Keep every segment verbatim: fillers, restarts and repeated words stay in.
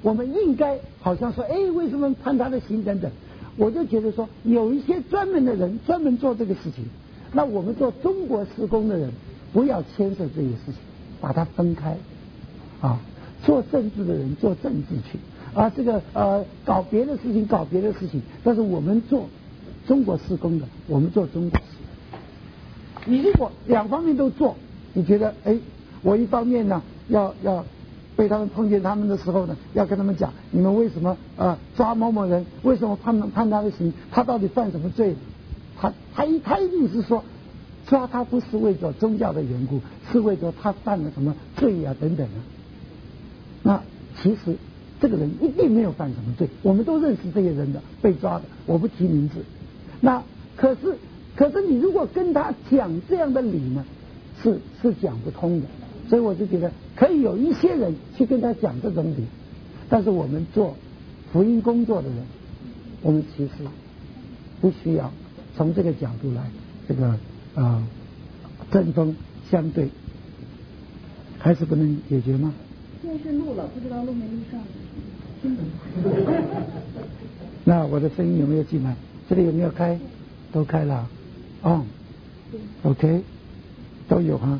我们应该好像说，哎，为什么判他的刑等等？我就觉得说，有一些专门的人专门做这个事情，那我们做中国施工的人不要牵涉这些事情，把它分开啊。做政治的人做政治去啊，这个呃搞别的事情搞别的事情，但是我们做中国施工的，我们做中国施工。你如果两方面都做，你觉得哎，我一方面呢要要被他们碰见他们的时候呢，要跟他们讲，你们为什么呃抓某某人，为什么判判他的刑，他到底犯什么罪？他他一他一定是说抓他不是为着宗教的缘故，是为着他犯了什么罪啊等等啊。那其实这个人一定没有犯什么罪，我们都认识这些人的被抓的，我不提名字。那可是可是你如果跟他讲这样的理呢，是是讲不通的。所以我就觉得可以有一些人去跟他讲这种理，但是我们做福音工作的人，我们其实不需要从这个角度来这个呃针锋相对，还是不能解决吗？ 电视录了，不知道录没录上。听懂。 那我的声音有没有进来？这里有没有开？都开了。哦 ，OK， 都有哈。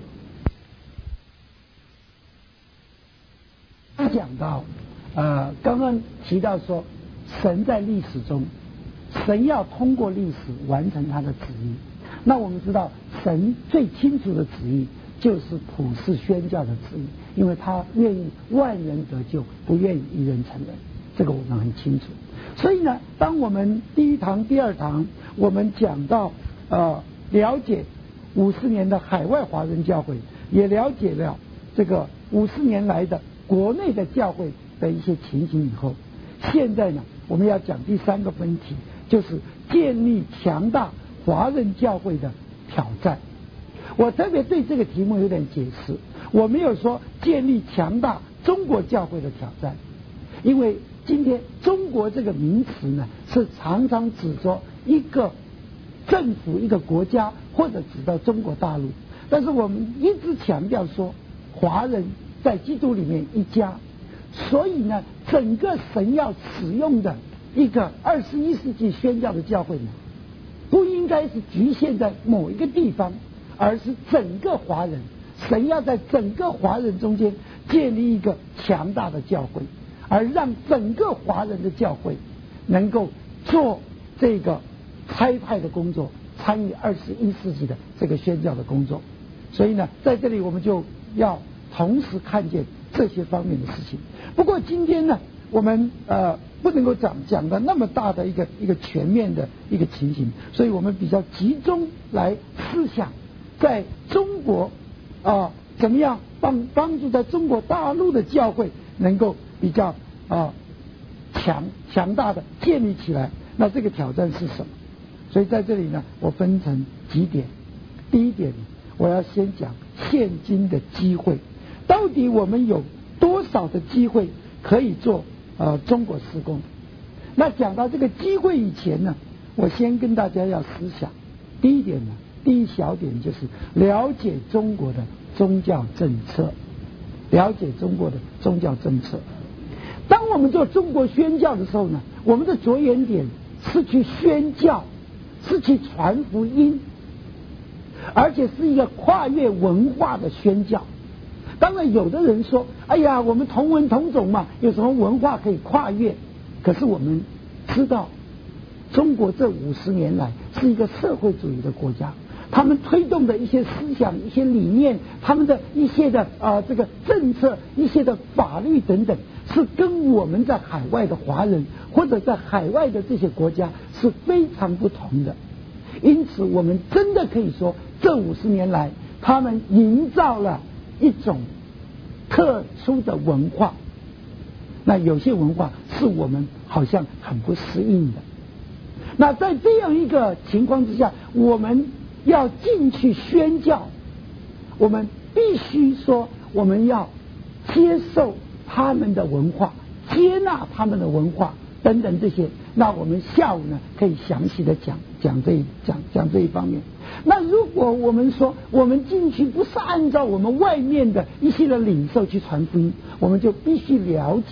他讲到，呃，刚刚提到说，神在历史中，神要通过历史完成他的旨意。那我们知道，神最清楚的旨意就是普世宣教的旨意，因为他愿意万人得救，不愿意一人成人，这个我们很清楚。所以呢，当我们第一堂、第二堂我们讲到呃了解五十年的海外华人教会，也了解了这个五十年来的国内的教会的一些情形以后，现在呢，我们要讲第三个分题，就是建立强大华人教会的挑战。我特别对这个题目有点解释，我没有说建立强大中国教会的挑战，因为今天中国这个名词呢，是常常指着一个政府、一个国家，或者指到中国大陆，但是我们一直强调说，华人在基督里面一家，所以呢，整个神要使用的一个二十一世纪宣教的教会呢，不应该是局限在某一个地方，而是整个华人，神要在整个华人中间建立一个强大的教会，而让整个华人的教会能够做这个差派的工作，参与二十一世纪的这个宣教的工作。所以呢，在这里我们就要同时看见这些方面的事情。不过今天呢，我们呃不能够讲讲的那么大的一个一个全面的一个情形，所以我们比较集中来思想，在中国啊、呃、怎么样帮帮助在中国大陆的教会能够比较啊、呃、强强大的建立起来。那这个挑战是什么？所以在这里呢，我分成几点。第一点，我要先讲现今的机会，到底我们有多少的机会可以做呃中国施工？那讲到这个机会以前呢，我先跟大家要思想。第一点呢，第一小点就是了解中国的宗教政策，了解中国的宗教政策。当我们做中国宣教的时候呢，我们的着眼点是去宣教，是去传福音，而且是一个跨越文化的宣教。当然有的人说，哎呀，我们同文同种嘛，有什么文化可以跨越？可是我们知道，中国这五十年来是一个社会主义的国家，他们推动的一些思想、一些理念，他们的一些的啊、呃、这个政策、一些的法律等等，是跟我们在海外的华人或者在海外的这些国家是非常不同的。因此我们真的可以说，这五十年来他们营造了一种特殊的文化。那有些文化是我们好像很不适应的。那在这样一个情况之下，我们要进去宣教，我们必须说我们要接受他们的文化，接纳他们的文化等等这些。那我们下午呢可以详细的讲讲这一讲讲这一方面。那如果我们说我们进去不是按照我们外面的一些的领受去传福音，我们就必须了解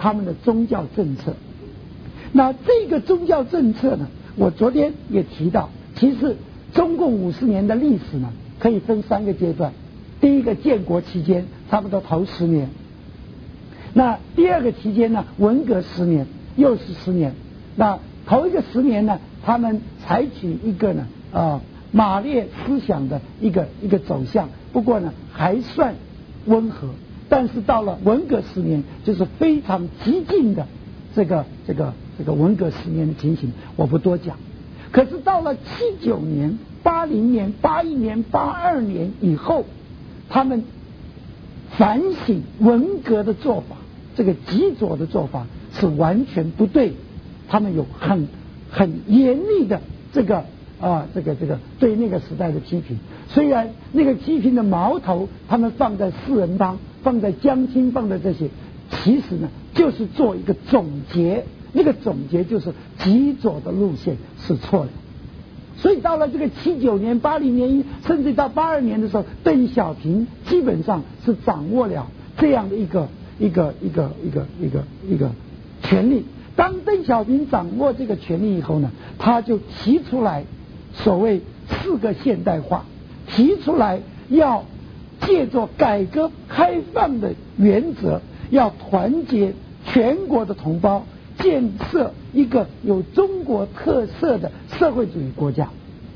他们的宗教政策。那这个宗教政策呢，我昨天也提到，其实中共五十年的历史呢，可以分三个阶段。第一个建国期间，差不多头十年；那第二个期间呢，文革十年，又是十年。那头一个十年呢，他们采取一个呢啊、呃、马列思想的一个一个走向，不过呢还算温和。但是到了文革十年，就是非常激进的这个这个这个文革十年的情形，我不多讲。可是到了七九年、八零年、八一年、八二年以后，他们反省文革的做法，这个极左的做法是完全不对，他们有很很严厉的这个啊这个这个对那个时代的批评。虽然那个批评的矛头他们放在四人帮，放在江青，放在这些，其实呢就是做一个总结，那个总结就是极左的路线是错的。所以到了这个七九年、八零年，甚至到八二年的时候，邓小平基本上是掌握了这样的一个一个一个一个一个一个权力。当邓小平掌握这个权力以后呢，他就提出来所谓四个现代化，提出来要借着改革开放的原则，要团结全国的同胞，建设一个有中国特色的社会主义国家。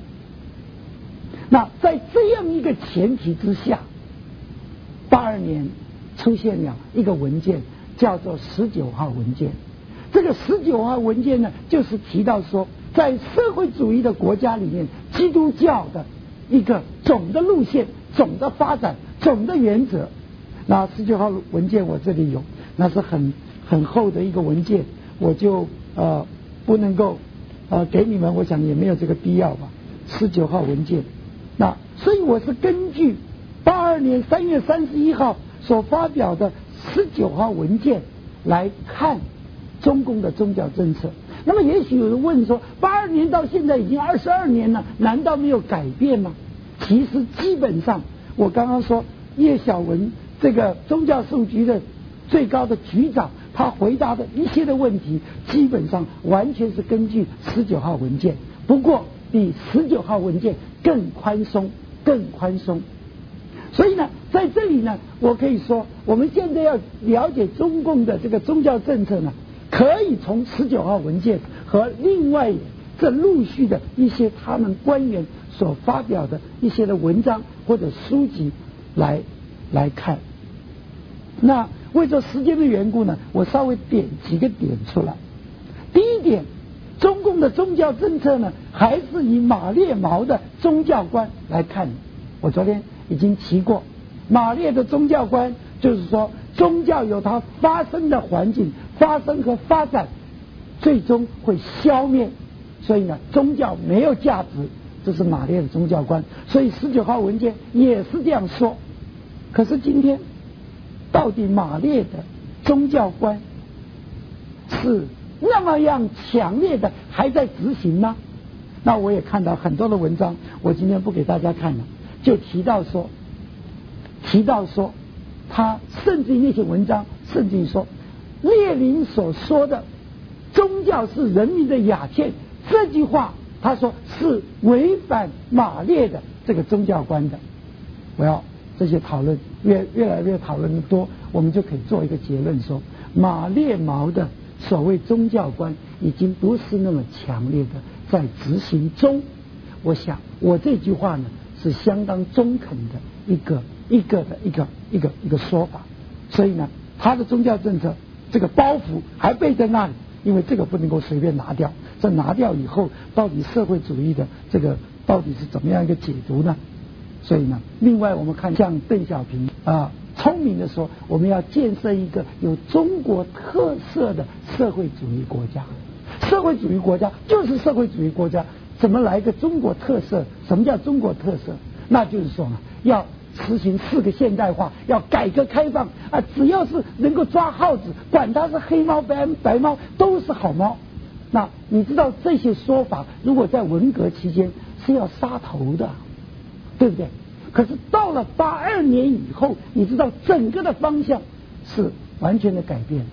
那在这样一个前提之下，八二年出现了一个文件，叫做十九号文件。这个十九号文件呢，就是提到说，在社会主义的国家里面，基督教的一个总的路线、总的发展、总的原则。那十九号文件我这里有，那是很很厚的一个文件，我就呃不能够呃给你们，我想也没有这个必要吧。十九号文件，那所以我是根据八二年三月三十一号所发表的十九号文件来看中共的宗教政策。那么也许有人问说，八二年到现在已经二十二年了，难道没有改变吗？其实基本上，我刚刚说叶小文这个宗教事务局的最高的局长，他回答的一些的问题，基本上完全是根据十九号文件，不过比十九号文件更宽松，更宽松。所以呢，在这里呢，我可以说，我们现在要了解中共的这个宗教政策呢，可以从十九号文件和另外这陆续的一些他们官员所发表的一些的文章或者书籍来来看。那为了时间的缘故呢，我稍微点几个点出来。第一点，中共的宗教政策呢，还是以马列毛的宗教观来看。我昨天已经提过，马列的宗教观就是说，宗教有它发生的环境、发生和发展，最终会消灭。所以呢，宗教没有价值，这是马列的宗教观。所以十九号文件也是这样说。可是今天，到底马列的宗教观是那么样强烈的还在执行吗？那我也看到很多的文章，我今天不给大家看了，就提到说，提到说，他甚至于那些文章，甚至于说，列宁所说的宗教是人民的鸦片，这句话他说是违反马列的这个宗教观的。我要这些讨论越越来越讨论的多，我们就可以做一个结论说，马列毛的所谓宗教观已经不是那么强烈的在执行中。我想我这句话呢是相当中肯的一个一个的一个一个一个说法。所以呢，他的宗教政策这个包袱还背在那里，因为这个不能够随便拿掉。这拿掉以后，到底社会主义的这个到底是怎么样一个解读呢？所以呢，另外我们看像邓小平啊，聪明的说，我们要建设一个有中国特色的社会主义国家。社会主义国家就是社会主义国家，怎么来个中国特色？什么叫中国特色？那就是说呢，要实行四个现代化，要改革开放啊！只要是能够抓耗子，管它是黑猫白白猫，都是好猫。那你知道这些说法，如果在文革期间是要杀头的，对不对？可是到了八二年以后，你知道整个的方向是完全的改变。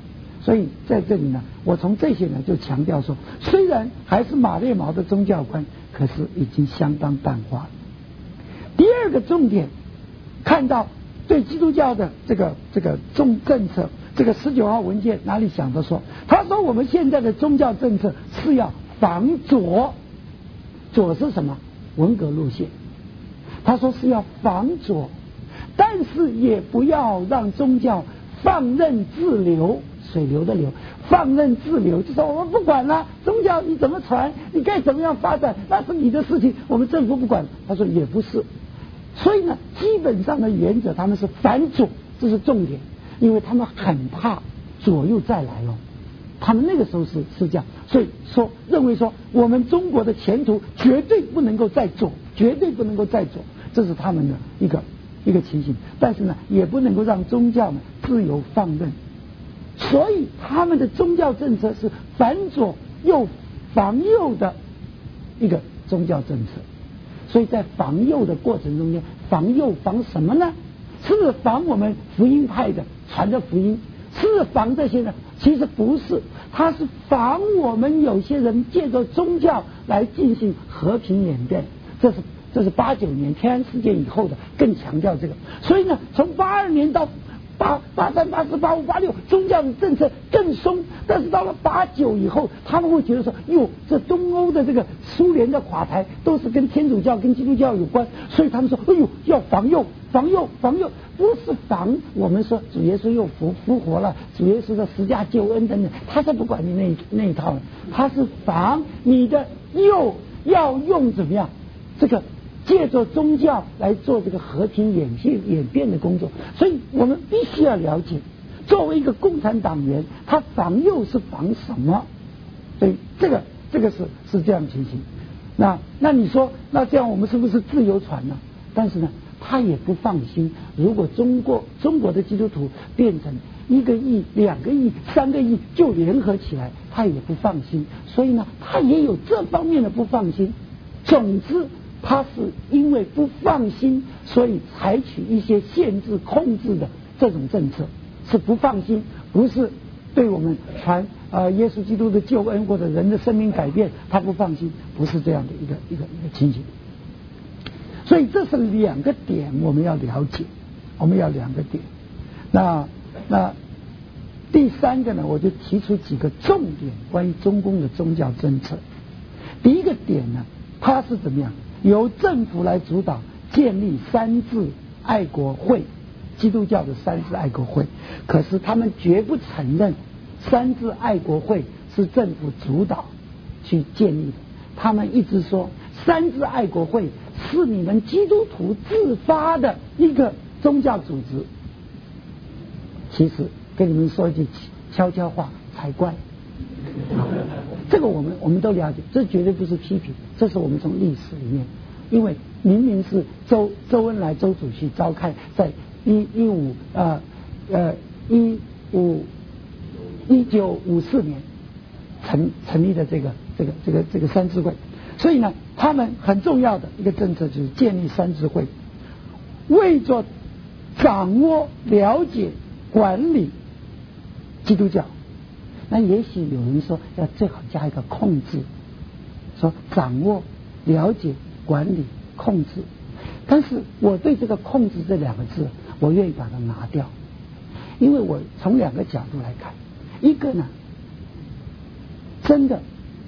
所以在这里呢，我从这些呢就强调说，虽然还是马列毛的宗教观，可是已经相当淡化了。第二个重点，看到对基督教的这个这个政政策，这个十九号文件哪里想的说，他说我们现在的宗教政策是要防左，左是什么？文革路线。他说是要防左，但是也不要让宗教放任自流，水流的流，放任自流，就说我们不管了，宗教你怎么传，你该怎么样发展，那是你的事情，我们政府不管。他说也不是，所以呢，基本上的原则他们是反左，这是重点，因为他们很怕左又再来了。他们那个时候是是这样，所以说认为说我们中国的前途绝对不能够再左，绝对不能够再左，这是他们的一个一个情形。但是呢，也不能够让宗教呢自由放任，所以他们的宗教政策是反左又防右的一个宗教政策。所以在防右的过程中间，防右防什么呢？是防我们福音派的传的福音，是防这些呢？其实不是，它是防我们有些人借着宗教来进行和平演变。这是这是八九年天安事件以后的，更强调这个。所以呢，从八二年到八八三八四八五八六，宗教的政策更松，但是到了八九以后，他们会觉得说，哟，这东欧的这个苏联的垮台都是跟天主教跟基督教有关，所以他们说，哎呦，要防右防右防右，不是防我们说主耶稣又复复活了，主耶稣的十架救恩等等，他才不管你那那一套，他是防你的右要用怎么样这个。借着宗教来做这个和平演变演变的工作，所以我们必须要了解，作为一个共产党员，他防右是防什么？所以这个这个是是这样情形。那那你说，那这样我们是不是自由传呢？但是呢，他也不放心，如果中国中国的基督徒变成一个亿、两个亿、三个亿就联合起来，他也不放心。所以呢，他也有这方面的不放心。总之。他是因为不放心，所以采取一些限制、控制的这种政策，是不放心，不是对我们传呃耶稣基督的救恩或者人的生命改变，他不放心，不是这样的一个一个一个情形。所以这是两个点，我们要了解，我们要两个点。那那第三个呢，我就提出几个重点关于中共的宗教政策。第一个点呢，它是怎么样？由政府来主导建立三自爱国会，基督教的三自爱国会，可是他们绝不承认三自爱国会是政府主导去建立的，他们一直说三自爱国会是你们基督徒自发的一个宗教组织。其实跟你们说一句悄悄话才怪，这个我们我们都了解，这绝对不是批评，这是我们从历史里面，因为明明是周周恩来周主席召开在一一五呃呃一五一九五四年成成立的这个这个这个这个三自会，所以呢，他们很重要的一个政策就是建立三自会，为着掌握、了解、管理基督教。那也许有人说要最好加一个控制，说掌握、了解、管理、控制。但是我对这个控制这两个字，我愿意把它拿掉，因为我从两个角度来看，一个呢，真的，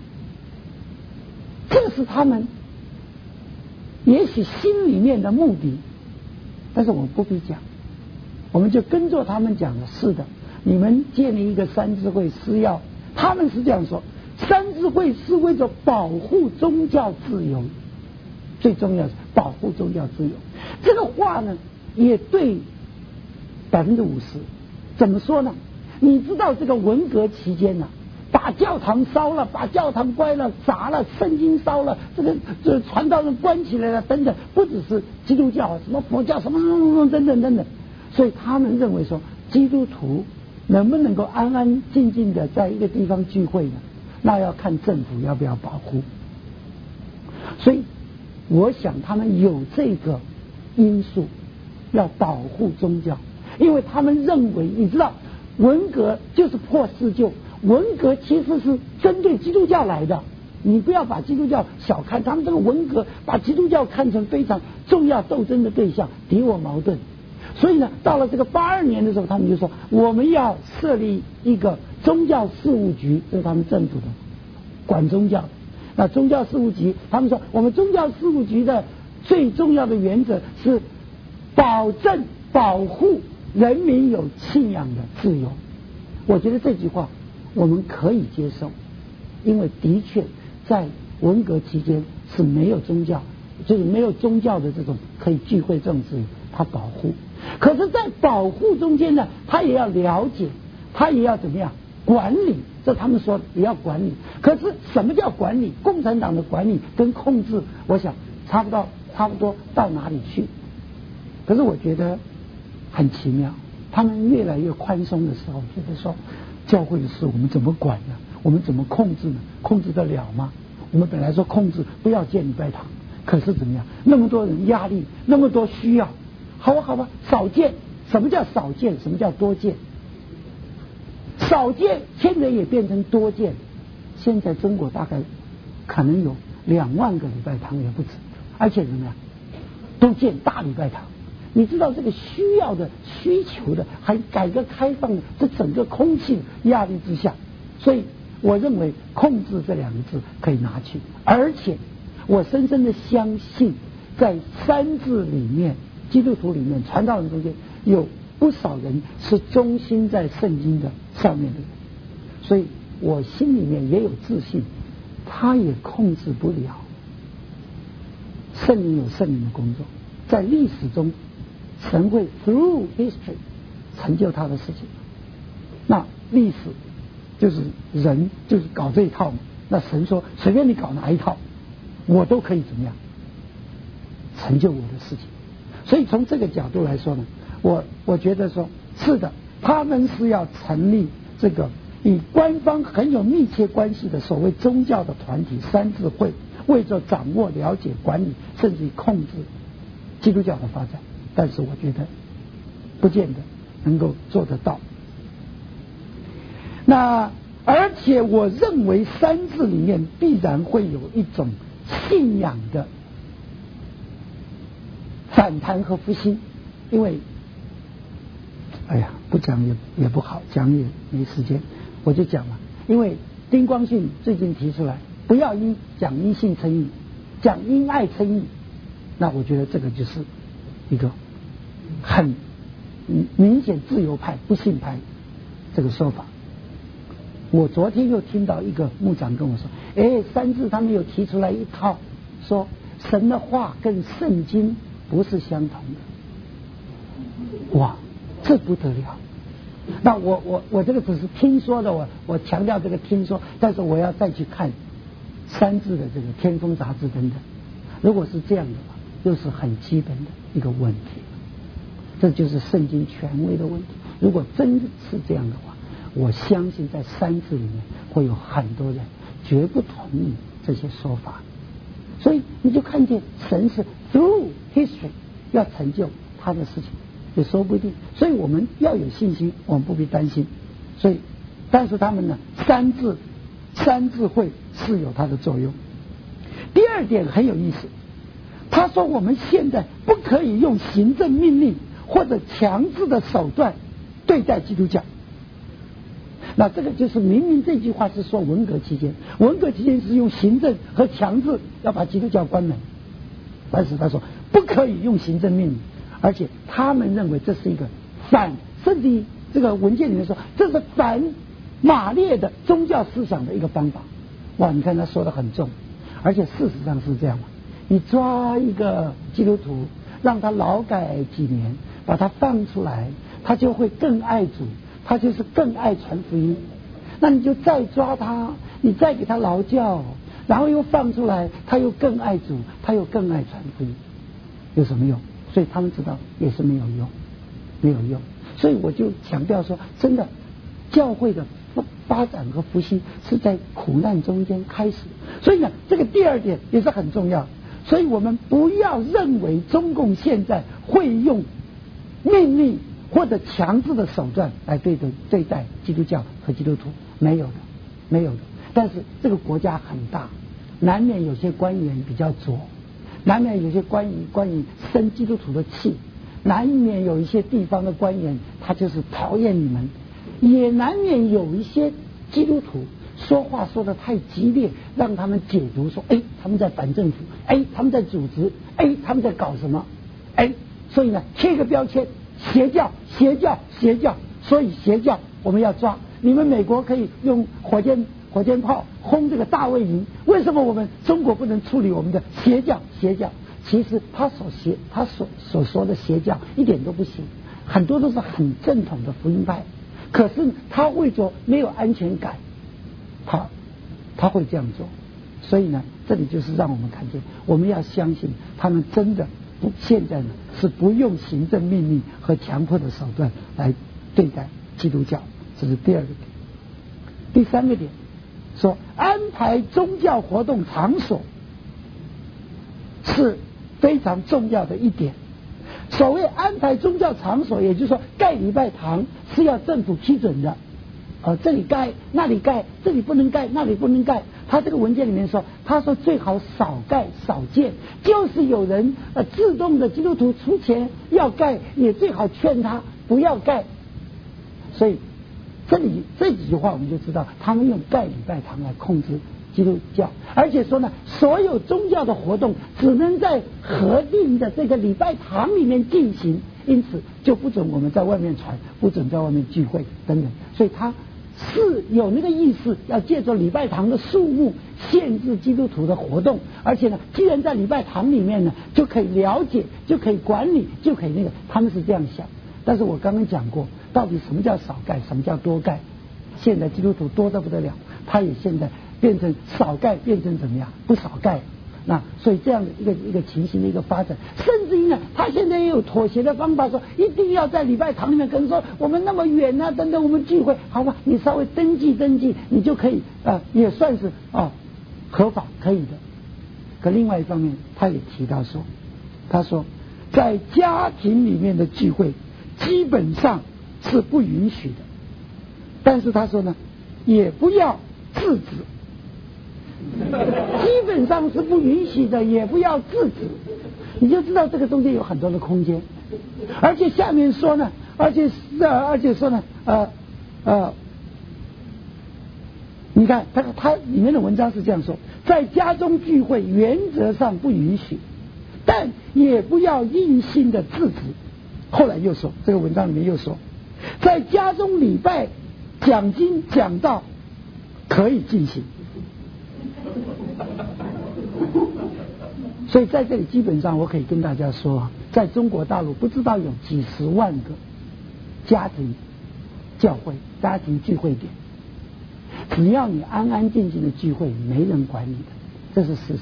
这是他们也许心里面的目的，但是我们不必讲，我们就跟着他们讲的，是的。你们建立一个三自会是要，他们是这样说，三自会是为了保护宗教自由，最重要是保护宗教自由。这个话呢，也对百分之五十。怎么说呢？你知道这个文革期间呢、啊，把教堂烧了，把教堂关了，砸了，圣经烧了，这个这传道人关起来了，等等，不只是基督教，什么佛教，什么什么等等等等。所以他们认为说，基督徒能不能够安安静静的在一个地方聚会呢？那要看政府要不要保护。所以我想他们有这个因素要保护宗教，因为他们认为，你知道文革就是破四旧，文革其实是针对基督教来的。你不要把基督教小看，他们这个文革把基督教看成非常重要斗争的对象，敌我矛盾。所以呢，到了这个八二年的时候，他们就说我们要设立一个宗教事务局，这是他们政府的管宗教。那宗教事务局，他们说我们宗教事务局的最重要的原则是保证保护人民有信仰的自由。我觉得这句话我们可以接受，因为的确在文革期间是没有宗教，就是没有宗教的这种可以聚会这种自由，他保护。可是，在保护中间呢，他也要了解，他也要怎么样管理？这他们说也要管理。可是什么叫管理？共产党的管理跟控制，我想差不多差不多到哪里去？可是我觉得很奇妙，他们越来越宽松的时候，觉得说教会的事我们怎么管呢？我们怎么控制呢？控制得了吗？我们本来说控制不要建礼拜堂，可是怎么样？那么多人压力，那么多需要，好吧好吧，少建。什么叫少建？什么叫多建？少建现在也变成多建。现在中国大概可能有两万个礼拜堂也不止，而且怎么样，都建大礼拜堂。你知道这个需要的需求的，还改革开放的这整个空气压力之下，所以我认为控制这两个字可以拿去。而且我深深的相信，在三字里面，基督徒里面，传道人中间有不少人是忠心在圣经的上面的人，所以我心里面也有自信，他也控制不了。圣灵有圣灵的工作，在历史中神会 through history 成就他的事情。那历史就是人就是搞这一套嘛，那神说随便你搞哪一套，我都可以怎么样成就我的事情。所以从这个角度来说呢，我我觉得说是的，他们是要成立这个与官方很有密切关系的所谓宗教的团体三自会，为着掌握、了解、管理甚至于控制基督教的发展，但是我觉得不见得能够做得到。那而且我认为三字里面必然会有一种信仰的反弹和复兴，因为哎呀不讲也也不好，讲也没时间，我就讲了。因为丁光信最近提出来不要因讲因信称义，讲因爱称义，那我觉得这个就是一个很明显自由派不信派这个说法。我昨天又听到一个牧长跟我说，哎，三字他们有提出来一套，说神的话跟圣经不是相同的。哇，这不得了！那我我我这个只是听说的，我我强调这个听说，但是我要再去看三字的这个天风杂志等等。如果是这样的话，又是很基本的一个问题，这就是圣经权威的问题。如果真是这样的话，我相信在三字里面会有很多人绝不同意这些说法。所以你就看见神是 through history 要成就他的事情，也说不定。所以我们要有信心，我们不必担心。所以但是他们呢，三字三字会是有它的作用。第二点很有意思，他说我们现在不可以用行政命令或者强制的手段对待基督教。那这个就是明明这句话是说文革期间，文革期间是用行政和强制要把基督教关门，但是他说不可以用行政命令，而且他们认为这是一个反，甚至于这个文件里面说这是反马列的宗教思想的一个方法。哇，你看他说的很重，而且事实上是这样嘛，你抓一个基督徒让他劳改几年，把他放出来，他就会更爱主，他就是更爱传福音。那你就再抓他，你再给他劳教，然后又放出来，他又更爱主，他又更爱传福音，有什么用？所以他们知道也是没有用，没有用。所以我就强调说，真的教会的发展和复兴是在苦难中间开始。所以呢，这个第二点也是很重要。所以我们不要认为中共现在会用命令或者强制的手段来对待对待基督教和基督徒，没有的，没有的。但是这个国家很大，难免有些官员比较左，难免有些官员官员生基督徒的气，难免有一些地方的官员他就是讨厌你们，也难免有一些基督徒说话说得太激烈，让他们解读说，哎，他们在反政府，哎，他们在组织，哎，他们在搞什么，哎，所以呢，贴一个标签，邪教，邪教，邪教，所以邪教我们要抓。你们美国可以用火箭火箭炮轰这个大卫营，为什么我们中国不能处理我们的邪教？邪教其实他所邪他所所说的邪教一点都不行，很多都是很正统的福音派，可是他为着没有安全感，他他会这样做。所以呢，这里就是让我们看见，我们要相信他们真的不现在呢是不用行政命令和强迫的手段来对待基督教，这是第二个点。第三个点说，安排宗教活动场所是非常重要的一点。所谓安排宗教场所，也就是说盖礼拜堂是要政府批准的，呃，这里盖那里盖，这里不能盖那里不能盖。他这个文件里面说，他说最好少盖少建，就是有人呃自动的基督徒出钱要盖，也最好劝他不要盖。所以这里这几句话我们就知道，他们用盖礼拜堂来控制基督教，而且说呢，所有宗教的活动只能在核定的这个礼拜堂里面进行，因此就不准我们在外面传，不准在外面聚会等等。所以他是有那个意思，要借着礼拜堂的数目限制基督徒的活动，而且呢，既然在礼拜堂里面呢，就可以了解，就可以管理，就可以那个，他们是这样想。但是我刚刚讲过，到底什么叫少盖，什么叫多盖？现在基督徒多得不得了，他也现在变成少盖，变成怎么样？不少盖。那所以这样的一个一个情形的一个发展，甚至于呢，他现在也有妥协的方法，说一定要在礼拜堂里面，可能说我们那么远啊，等等，我们聚会，好吧，你稍微登记登记，你就可以啊、呃，也算是啊、哦、合法可以的。可另外一方面，他也提到说，他说在家庭里面的聚会基本上是不允许的，但是他说呢，也不要制止。基本上是不允许的，也不要制止，你就知道这个中间有很多的空间。而且下面说呢，而且呃，而且说呢，呃呃，你看他他里面的文章是这样说：在家中聚会原则上不允许，但也不要硬性的制止。后来又说，这个文章里面又说，在家中礼拜、讲经、讲道可以进行。所以在这里基本上我可以跟大家说，在中国大陆不知道有几十万个家庭教会、家庭聚会点，只要你安安静静的聚会，没人管你的，这是事实。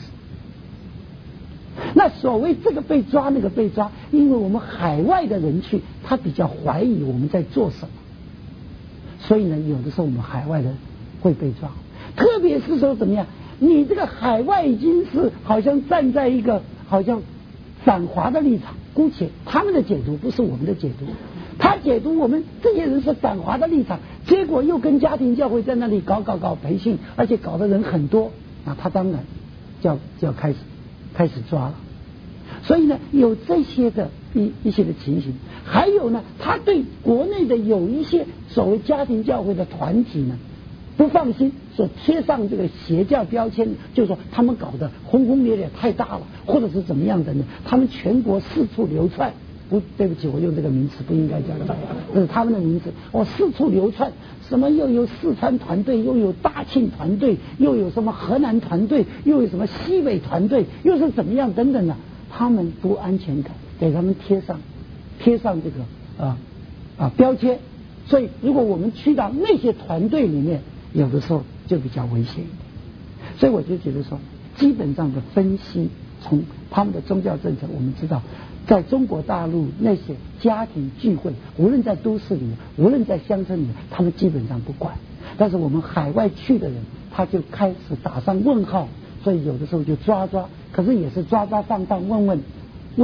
那所谓这个被抓那个被抓，因为我们海外的人去，他比较怀疑我们在做什么，所以呢，有的时候我们海外人会被抓，特别是说怎么样，你这个海外已经是好像站在一个好像反华的立场，姑且他们的解读不是我们的解读，他解读我们这些人是反华的立场，结果又跟家庭教会在那里搞搞搞培训，而且搞的人很多，那他当然就要就要开始开始抓了。所以呢，有这些的一一些的情形，还有呢，他对国内的有一些所谓家庭教会的团体呢不放心，所贴上这个邪教标签，就是说他们搞得轰轰烈烈太大了，或者是怎么样的呢？他们全国四处流窜，不对不起，我用这个名词不应该讲的，这是他们的名字。哦，四处流窜，什么又有四川团队，又有大庆团队，又有什么河南团队，又有什么西北团队，又是怎么样等等的，他们不安全感，给他们贴上贴上这个啊啊标签。所以如果我们去到那些团队里面，有的时候就比较危险一点。所以我就觉得说，基本上的分析，从他们的宗教政策，我们知道在中国大陆那些家庭聚会，无论在都市里面，无论在乡村里面，他们基本上不管。但是我们海外去的人，他就开始打上问号，所以有的时候就抓抓，可是也是抓抓放放问问问问，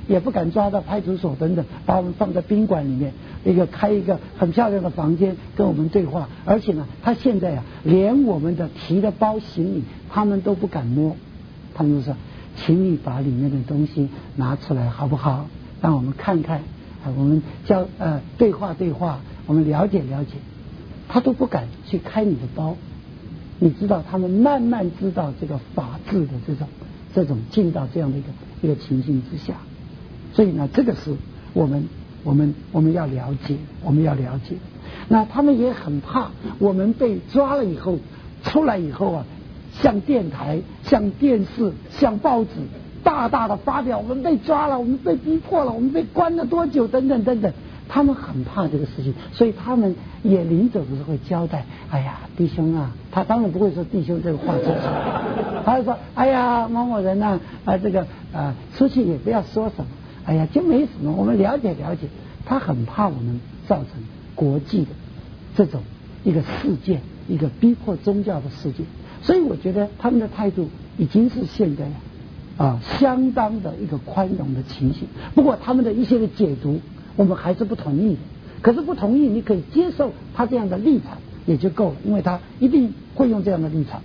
也不敢抓到派出所等等，把我们放在宾馆里面，一个开一个很漂亮的房间跟我们对话。而且呢，他现在啊，连我们的提的包行李他们都不敢摸，他们就说，请你把里面的东西拿出来好不好，让我们看看，啊，我们交呃对话对话，我们了解了解。他都不敢去开你的包。你知道他们慢慢知道这个法治的这种这种进到这样的一个一个情形之下，所以呢，这个是我们我们我们要了解，我们要了解。那他们也很怕我们被抓了以后出来以后啊，向电台、向电视、向报纸大大的发表我们被抓了，我们被逼迫了，我们被关了多久等等等等。他们很怕这个事情，所以他们也临走的时候会交代，哎呀弟兄啊，他当然不会说弟兄这个话出来，他会说，哎呀某某人呐、啊，啊这个啊出去也不要说什么，哎呀就没什么，我们了解了解。他很怕我们造成国际的这种一个事件，一个逼迫宗教的事件，所以我觉得他们的态度已经是现在啊相当的一个宽容的情形。不过他们的一些的解读我们还是不同意的，可是不同意你可以接受他这样的立场也就够了，因为他一定会用这样的立场。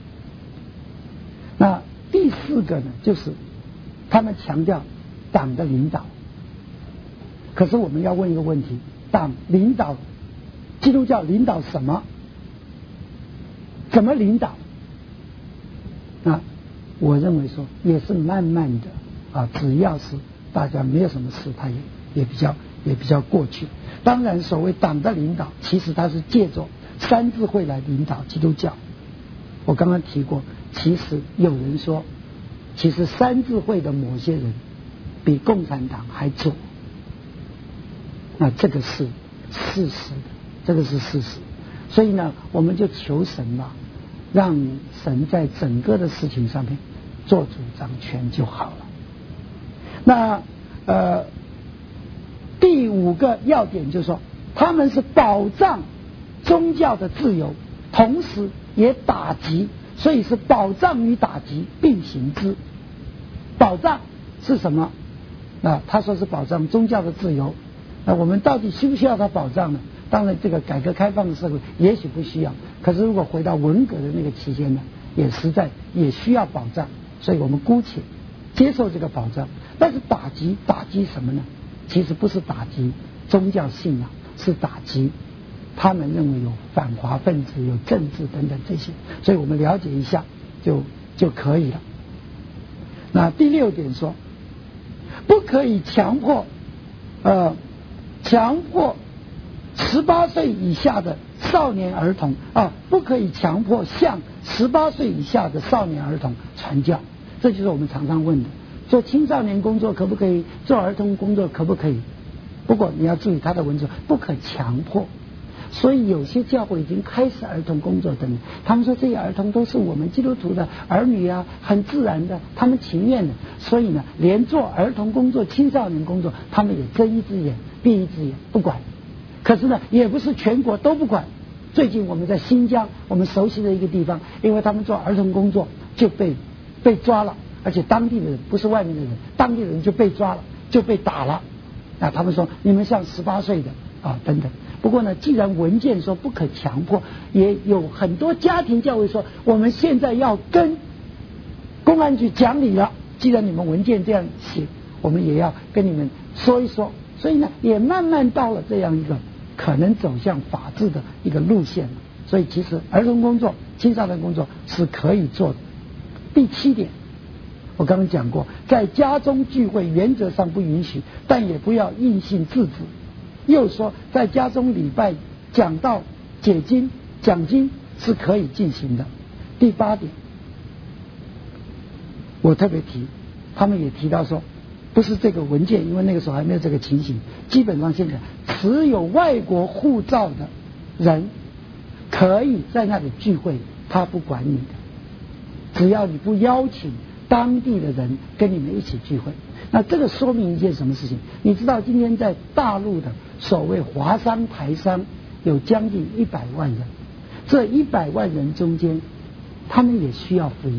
那第四个呢，就是他们强调党的领导。可是我们要问一个问题，党领导基督教领导什么？怎么领导？那我认为说也是慢慢的啊，只要是大家没有什么事，他也也比较也比较过去。当然所谓党的领导，其实他是借着三自会来领导基督教。我刚刚提过，其实有人说，其实三自会的某些人比共产党还左，那这个是事实的，这个是事实。所以呢，我们就求神吧，让神在整个的事情上面做主掌权就好了。那呃，第五个要点就是说，他们是保障宗教的自由，同时也打击，所以是保障与打击并行之。保障是什么？啊，他说是保障宗教的自由。那我们到底需不需要他保障呢？当然，这个改革开放的社会也许不需要，可是如果回到文革的那个期间呢，也实在也需要保障，所以我们姑且接受这个保障。但是打击打击什么呢？其实不是打击宗教信仰，是打击他们认为有反华分子、有政治等等这些，所以我们了解一下就就可以了。那第六点说，不可以强迫呃强迫十八岁以下的少年儿童啊，不可以强迫向十八岁以下的少年儿童传教。这就是我们常常问的，做青少年工作可不可以，做儿童工作可不可以？不过你要注意他的文字，不可强迫。所以有些教会已经开始儿童工作等等，他们说这些儿童都是我们基督徒的儿女啊，很自然的，他们情愿的，所以呢，连做儿童工作、青少年工作，他们也睁一只眼闭一只眼，不管。可是呢，也不是全国都不管。最近我们在新疆，我们熟悉的一个地方，因为他们做儿童工作就被被抓了，而且当地的人不是外面的人，当地的人就被抓了，就被打了。那他们说你们像十八岁的啊等等。不过呢，既然文件说不可强迫，也有很多家庭教会说我们现在要跟公安局讲理了。既然你们文件这样写，我们也要跟你们说一说。所以呢，也慢慢到了这样一个可能走向法治的一个路线了。所以其实儿童工作、青少年工作是可以做的。第七点，我刚刚讲过，在家中聚会原则上不允许，但也不要硬性制止。又说在家中礼拜、讲道、解经、讲经是可以进行的。第八点，我特别提，他们也提到说，不是这个文件，因为那个时候还没有这个情形。基本上现在持有外国护照的人可以在那里聚会，他不管你的，只要你不邀请当地的人跟你们一起聚会。那这个说明一件什么事情？你知道今天在大陆的所谓华商台商有将近一百万人，这一百万人中间他们也需要福音，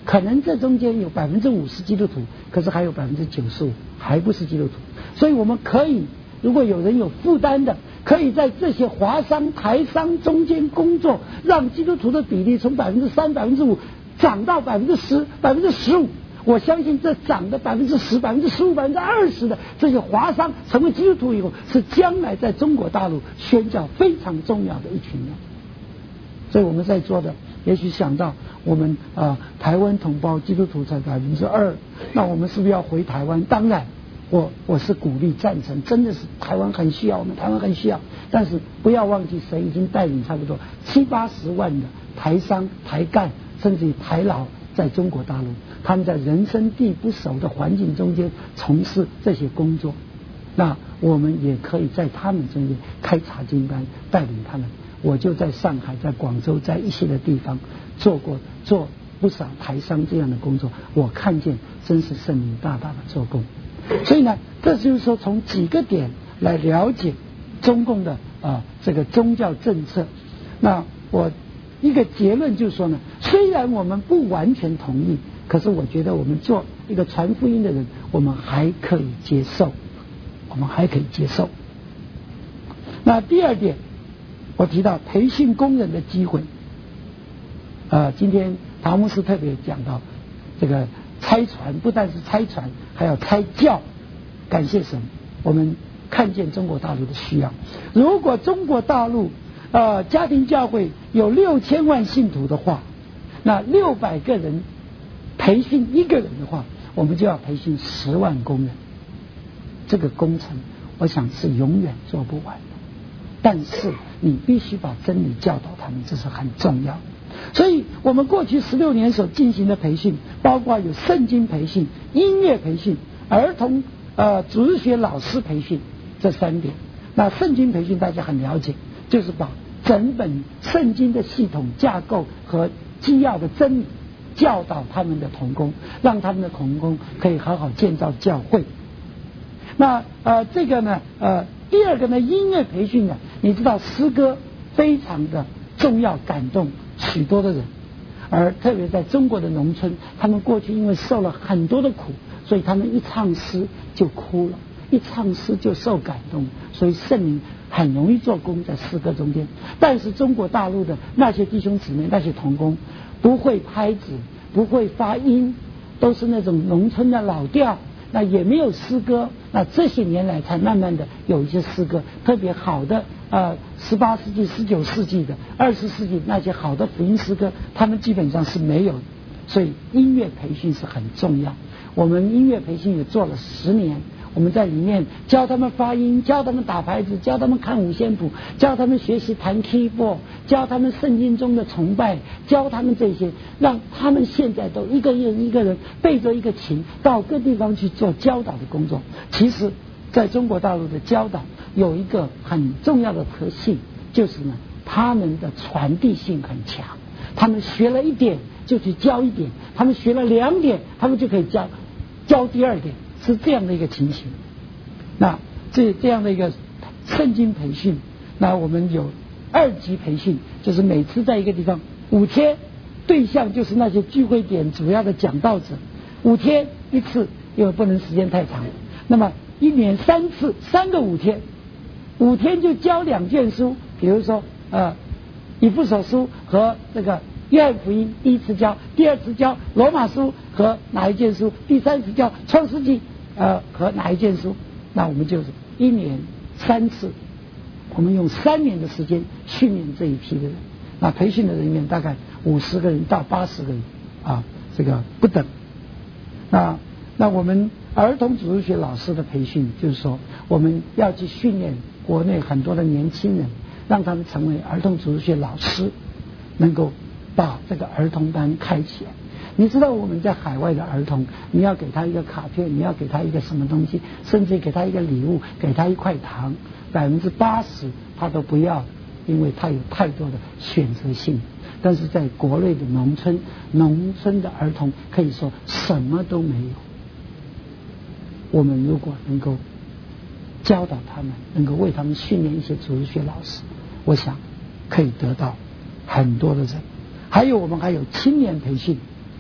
可能这中间有百分之五十基督徒，可是还有百分之九十五还不是基督徒。所以我们可以，如果有人有负担的，可以在这些华商、台商中间工作，让基督徒的比例从百分之三、百分之五涨到百分之十、百分之十五。我相信这涨的百分之十、百分之十五、百分之二十的这些华商成为基督徒以后，是将来在中国大陆宣教非常重要的一群人。所以我们在座的，也许想到我们啊、呃、台湾同胞基督徒才百分之二，那我们是不是要回台湾？当然，我我是鼓励赞成，真的是台湾很需要，我们台湾很需要。但是不要忘记，神已经带领差不多七八十万的台商、台干，甚至于台劳在中国大陆，他们在人生地不熟的环境中间从事这些工作。那我们也可以在他们中间开查经班，带领他们。我就在上海、在广州、在一些的地方做过做不少台商这样的工作，我看见真是圣灵大大的做工。所以呢，这就是说从几个点来了解中共的啊这个宗教政策。那我一个结论就是说呢，虽然我们不完全同意，可是我觉得我们做一个传福音的人，我们还可以接受，我们还可以接受。那第二点，我提到培训工人的机会。呃，今天唐牧师特别讲到这个拆船，不但是拆船，还要拆教。感谢神，我们看见中国大陆的需要。如果中国大陆呃家庭教会有六千万信徒的话，那六百个人培训一个人的话，我们就要培训十万工人。这个工程，我想是永远做不完的。但是你必须把真理教导他们，这是很重要的。所以我们过去十六年所进行的培训，包括有圣经培训、音乐培训、儿童呃主日学老师培训这三点。那圣经培训大家很了解，就是把整本圣经的系统架构和基要的真理教导他们的同工，让他们的同工可以好好建造教会。那呃这个呢呃第二个呢，音乐培训呢，你知道诗歌非常的重要，感动许多的人，而特别在中国的农村，他们过去因为受了很多的苦，所以他们一唱诗就哭了，一唱诗就受感动，所以圣灵很容易做工在诗歌中间。但是中国大陆的那些弟兄姊妹、那些同工不会拍子，不会发音，都是那种农村的老调，那也没有诗歌。那这些年来才慢慢的有一些诗歌，特别好的呃十八世纪、十九世纪的、二十世纪那些好的福音诗歌，他们基本上是没有的。所以音乐培训是很重要。我们音乐培训也做了十年，我们在里面教他们发音，教他们打拍子，教他们看五线谱，教他们学习弹 keyboard， 教他们圣经中的崇拜，教他们这些，让他们现在都一个人一个人背着一个琴到各地方去做教导的工作。其实在中国大陆的教导有一个很重要的特性，就是呢他们的传递性很强，他们学了一点就去教一点，他们学了两点他们就可以教教第二点，是这样的一个情形。那这这样的一个圣经培训，那我们有二级培训，就是每次在一个地方五天，对象就是那些聚会点主要的讲道者，五天一次，因为不能时间太长。那么一年三次，三个五天，五天就教两卷书，比如说呃以弗所书和这个约翰福音，第一次教，第二次教罗马书和哪一件书，第三次教创世纪呃和哪一件书。那我们就是一年三次，我们用三年的时间训练这一批的人。那培训的人员大概五十个人到八十个人啊，这个不等。那那我们儿童主日学老师的培训，就是说我们要去训练国内很多的年轻人，让他们成为儿童主日学老师，能够把这个儿童班开起来。你知道我们在海外的儿童，你要给他一个卡片，你要给他一个什么东西，甚至给他一个礼物，给他一块糖，百分之八十他都不要，因为他有太多的选择性。但是在国内的农村，农村的儿童可以说什么都没有。我们如果能够教导他们，能够为他们训练一些主日学老师，我想可以得到很多的人。还有我们还有青年培训，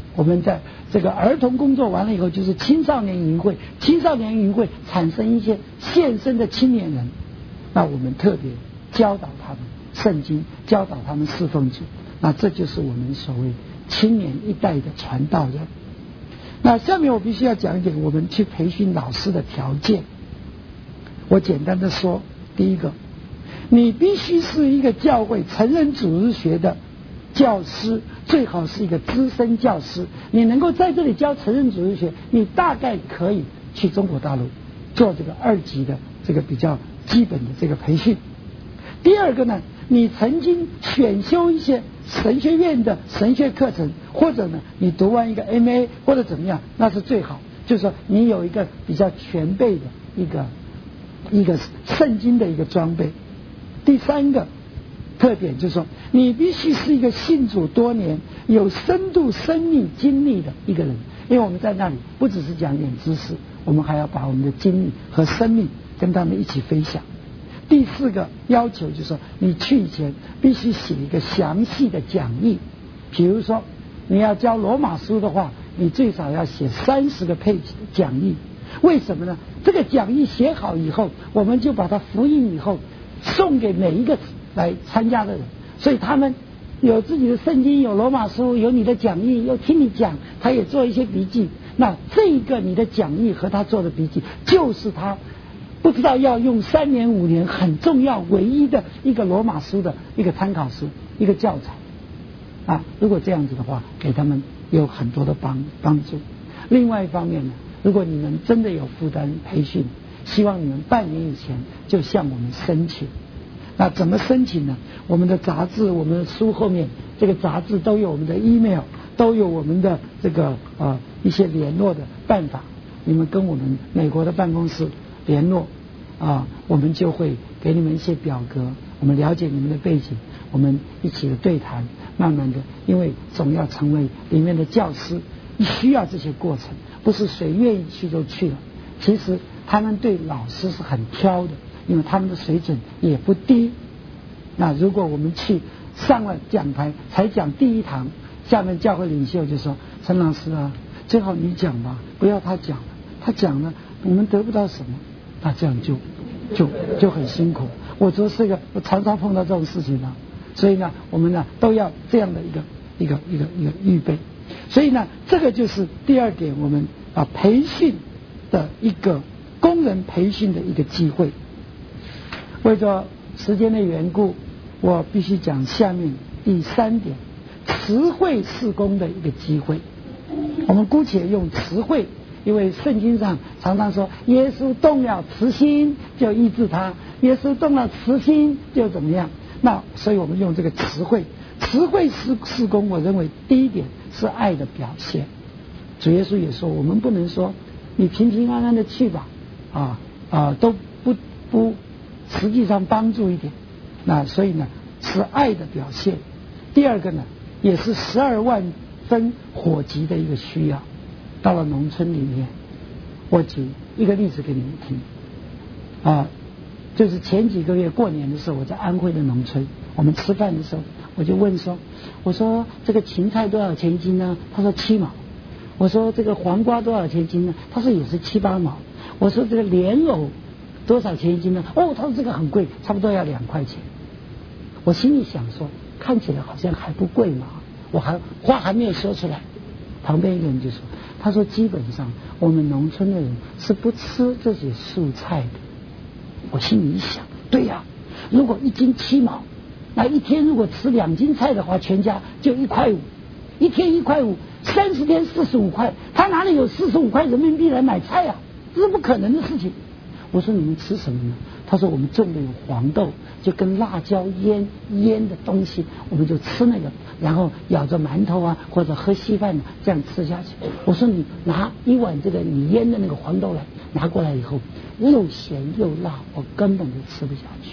我们在这个儿童工作完了以后，就是青少年营会，青少年营会产生一些现身的青年人，那我们特别教导他们圣经，教导他们侍奉主，那这就是我们所谓青年一代的传道人。那下面我必须要讲一点我们去培训老师的条件。我简单的说，第一个，你必须是一个教会成人主日学的教师，最好是一个资深教师。你能够在这里教成人主日学，你大概可以去中国大陆做这个二级的这个比较基本的这个培训。第二个呢，你曾经选修一些神学院的神学课程，或者呢你读完一个 M A 或者怎么样，那是最好，就是说你有一个比较全备的一个一个圣经的一个装备。第三个特点就是说，你必须是一个信主多年、有深度生命经历的一个人，因为我们在那里不只是讲点知识，我们还要把我们的经历和生命跟他们一起分享。第四个要求就是说，你去以前必须写一个详细的讲义，比如说你要教罗马书的话，你最少要写三十个 page 的讲义。为什么呢？这个讲义写好以后，我们就把它复印以后送给每一个来参加的人，所以他们有自己的圣经，有罗马书，有你的讲义，又听你讲，他也做一些笔记。那这个你的讲义和他做的笔记，就是他不知道要用三年五年很重要唯一的一个罗马书的一个参考书，一个教材啊。如果这样子的话，给他们有很多的帮帮助。另外一方面呢，如果你们真的有负担培训，希望你们半年以前就向我们申请。那怎么申请呢？我们的杂志，我们的书后面这个杂志都有我们的 email， 都有我们的这个呃一些联络的办法。你们跟我们美国的办公室联络啊，我们就会给你们一些表格，我们了解你们的背景，我们一起的对谈，慢慢的，因为总要成为里面的教师，需要这些过程，不是谁愿意去就去了。其实他们对老师是很挑的，因为他们的水准也不低。那如果我们去上了讲台才讲第一堂，下面教会领袖就说：陈老师啊，最好你讲吧，不要他讲了，他讲了我们得不到什么，那这样就就就很辛苦。我说是一个，我常常碰到这种事情啊，所以呢，我们呢都要这样的一个一个一个一个预备。所以呢，这个就是第二点，我们啊培训的一个工人培训的一个机会。为着时间的缘故，我必须讲下面第三点，慈惠事工的一个机会。我们姑且用慈惠，因为圣经上常常说耶稣动了慈心就医治他，耶稣动了慈心就怎么样，那所以我们用这个慈惠。慈惠事事工，我认为第一点是爱的表现。主耶稣也说，我们不能说你平平安安的去吧，啊啊都不不实际上帮助一点。那所以呢，是爱的表现。第二个呢，也是十二万分火急的一个需要。到了农村里面，我举一个例子给你们听啊，就是前几个月过年的时候，我在安徽的农村，我们吃饭的时候，我就问说，我说这个芹菜多少钱一斤呢？他说七毛。我说这个黄瓜多少钱一斤呢？他说也是七八毛。我说这个莲藕多少钱一斤呢？哦，他说这个很贵，差不多要两块钱。我心里想说，看起来好像还不贵嘛，我还话还没有说出来，旁边一个人就说，他说基本上我们农村的人是不吃这些蔬菜的。我心里一想，对呀、啊，如果一斤七毛，那一天如果吃两斤菜的话，全家就一块五，一天一块五，三十天四十五块，他哪里有四十五块人民币来买菜啊？这是不可能的事情。我说你们吃什么呢？他说我们种的有黄豆，就跟辣椒腌腌的东西，我们就吃那个，然后咬着馒头啊，或者喝稀饭这样吃下去。我说你拿一碗这个你腌的那个黄豆来，拿过来以后，又咸又辣，我根本就吃不下去。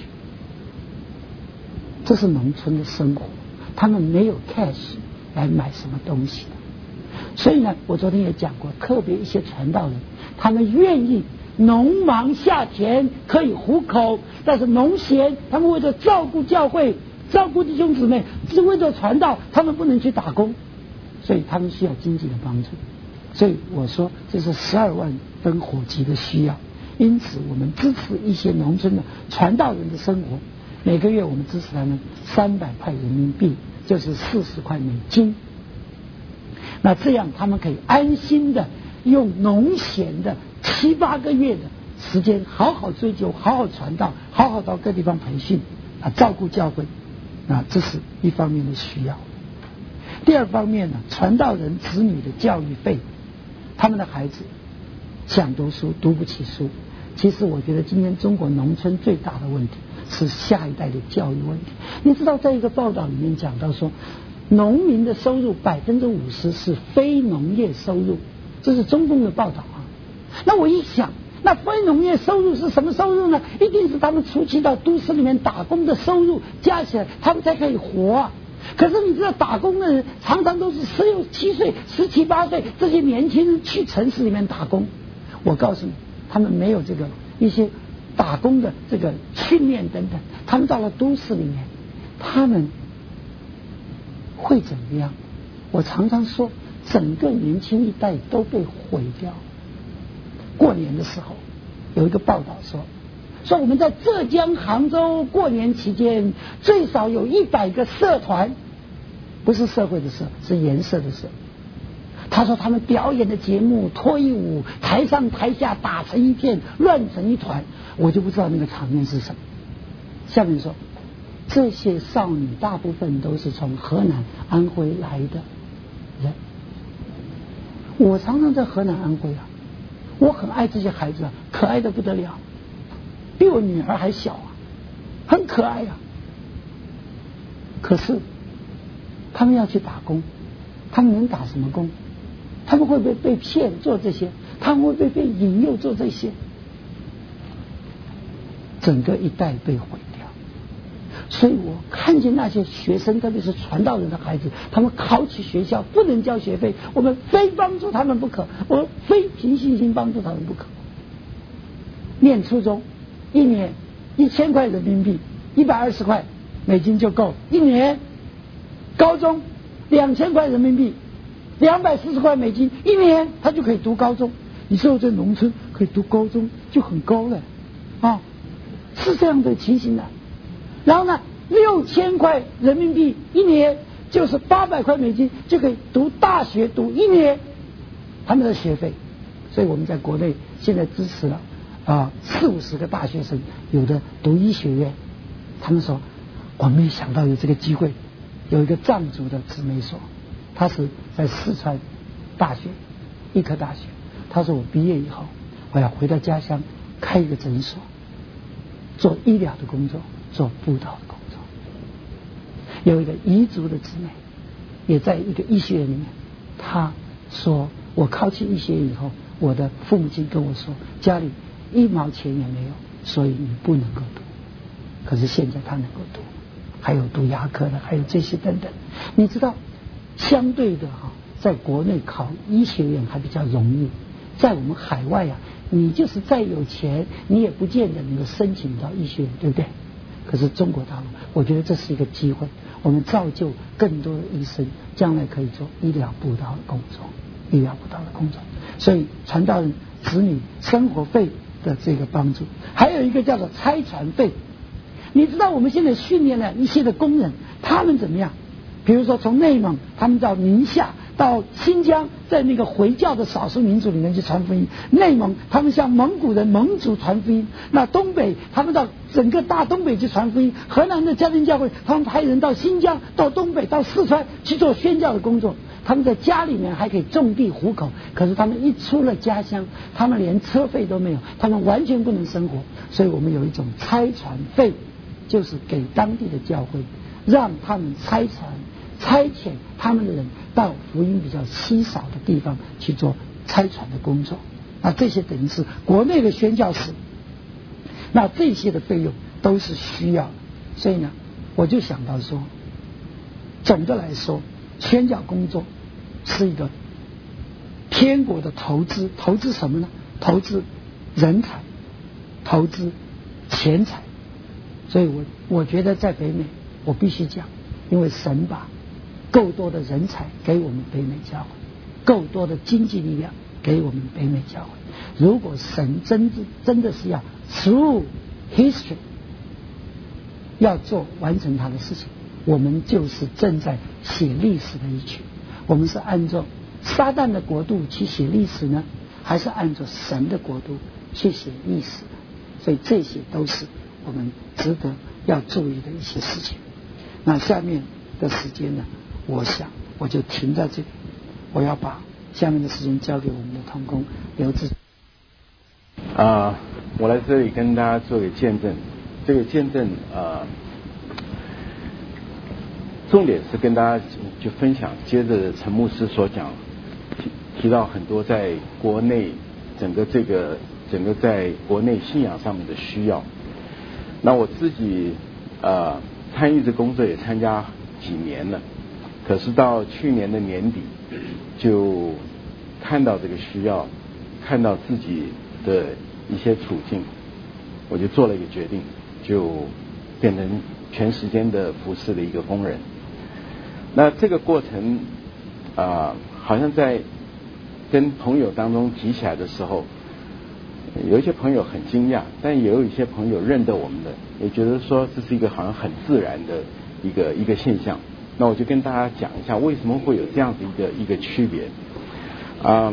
这是农村的生活，他们没有 cash 来买什么东西的。所以呢，我昨天也讲过，特别一些传道人，他们愿意农忙下田可以糊口，但是农闲他们为了照顾教会，照顾弟兄姊妹，是为了传道，他们不能去打工。 所以他们需要经济的帮助。所以我说这是十二万分火急的需要，因此我们支持一些农村的传道人的生活，每个月我们支持他们三百块人民币，就是四十块美金。那这样他们可以安心的用农闲的七八个月的时间，好好追究，好好传道，好好到各地方培训啊，照顾教会啊，这是一方面的需要。第二方面呢，传道人子女的教育费，他们的孩子想读书读不起书。其实我觉得今天中国农村最大的问题是下一代的教育问题。你知道在一个报道里面讲到说，农民的收入百分之五十是非农业收入，这是中共的报道啊。那我一想，那非农业收入是什么收入呢？一定是他们初期到都市里面打工的收入加起来，他们才可以活啊。可是你知道打工的人常常都是十六七岁、十七八岁这些年轻人去城市里面打工，我告诉你，他们没有这个一些打工的这个训练等等，他们到了都市里面，他们会怎么样？我常常说，整个年轻一代都被毁掉。过年的时候有一个报道说，说我们在浙江杭州过年期间最少有一百个社团，不是社会的社，是颜色的色。他说他们表演的节目脱衣舞，台上台下打成一片，乱成一团，我就不知道那个场面是什么。下面说，这些少女大部分都是从河南安徽来的人。我常常在河南安徽啊，我很爱这些孩子啊，可爱的不得了，比我女儿还小啊，很可爱啊。可是他们要去打工，他们能打什么工？他们会不会被骗做这些？他们会不会被引诱做这些？整个一代被毁掉。所以我看见那些学生，特别是传道人的孩子，他们考起学校不能交学费，我们非帮助他们不可，我们非凭信心帮助他们不可。念初中一年一千块人民币，一百二十块美金就够一年。高中两千块人民币，两百四十块美金一年，他就可以读高中。你说在农村可以读高中就很高了啊，是这样的情形的。然后呢，六千块人民币一年，就是八百块美金就可以读大学，读一年他们的学费。所以我们在国内现在支持了啊四五十个大学生，有的读医学院。他们说我没想到有这个机会。有一个藏族的姊妹说，她是在四川大学医科大学，她说我毕业以后我要回到家乡开一个诊所，做医疗的工作，做布道的工作。有一个彝族的姊妹也在一个医学院里面，她说我考起医学院以后，我的父母亲跟我说家里一毛钱也没有，所以你不能够读。可是现在她能够读，还有读牙科的，还有这些等等。你知道相对的哈，在国内考医学院还比较容易，在我们海外啊，你就是再有钱你也不见得能够申请到医学院，对不对？可是中国大陆我觉得这是一个机会，我们造就更多的医生将来可以做医疗布道的工作，医疗布道的工作。所以传道人子女生活费的这个帮助，还有一个叫做差传费。你知道我们现在训练了一些的工人，他们怎么样？比如说从内蒙他们到宁夏到新疆，在那个回教的少数民族里面去传福音。内蒙他们向蒙古人蒙族传福音，那东北他们到整个大东北去传福音。河南的家庭教会他们派人到新疆到东北到四川去做宣教的工作。他们在家里面还可以种地糊口，可是他们一出了家乡，他们连车费都没有，他们完全不能生活。所以我们有一种差传费，就是给当地的教会，让他们差传差遣他们的人到福音比较稀少的地方去做差传的工作。那这些等于是国内的宣教士，那这些的费用都是需要的。所以呢，我就想到说，总的来说，宣教工作是一个天国的投资。投资什么呢？投资人才，投资钱财。所以我我觉得在北美，我必须讲，因为神把够多的人才给我们北美教会，够多的经济力量给我们北美教会。如果神真真的是要 through history 要做完成他的事情，我们就是正在写历史的一群。我们是按照撒旦的国度去写历史呢，还是按照神的国度去写历史呢？所以这些都是我们值得要注意的一些事情。那下面的时间呢，我想我就停在这里，我要把下面的时间交给我们的同工刘志。 啊、呃，我来这里跟大家做个见证。这个见证啊、呃，重点是跟大家就分享，接着陈牧师所讲，提提到很多在国内整个这个整个在国内信仰上面的需要。那我自己呃参与这工作也参加几年了，可是到去年的年底就看到这个需要，看到自己的一些处境，我就做了一个决定，就变成全时间的服侍的一个工人。那这个过程啊、呃，好像在跟朋友当中提起来的时候，有一些朋友很惊讶，但也有一些朋友认得我们的，也觉得说这是一个好像很自然的一个一个现象。那我就跟大家讲一下为什么会有这样子一个一个区别。啊、呃，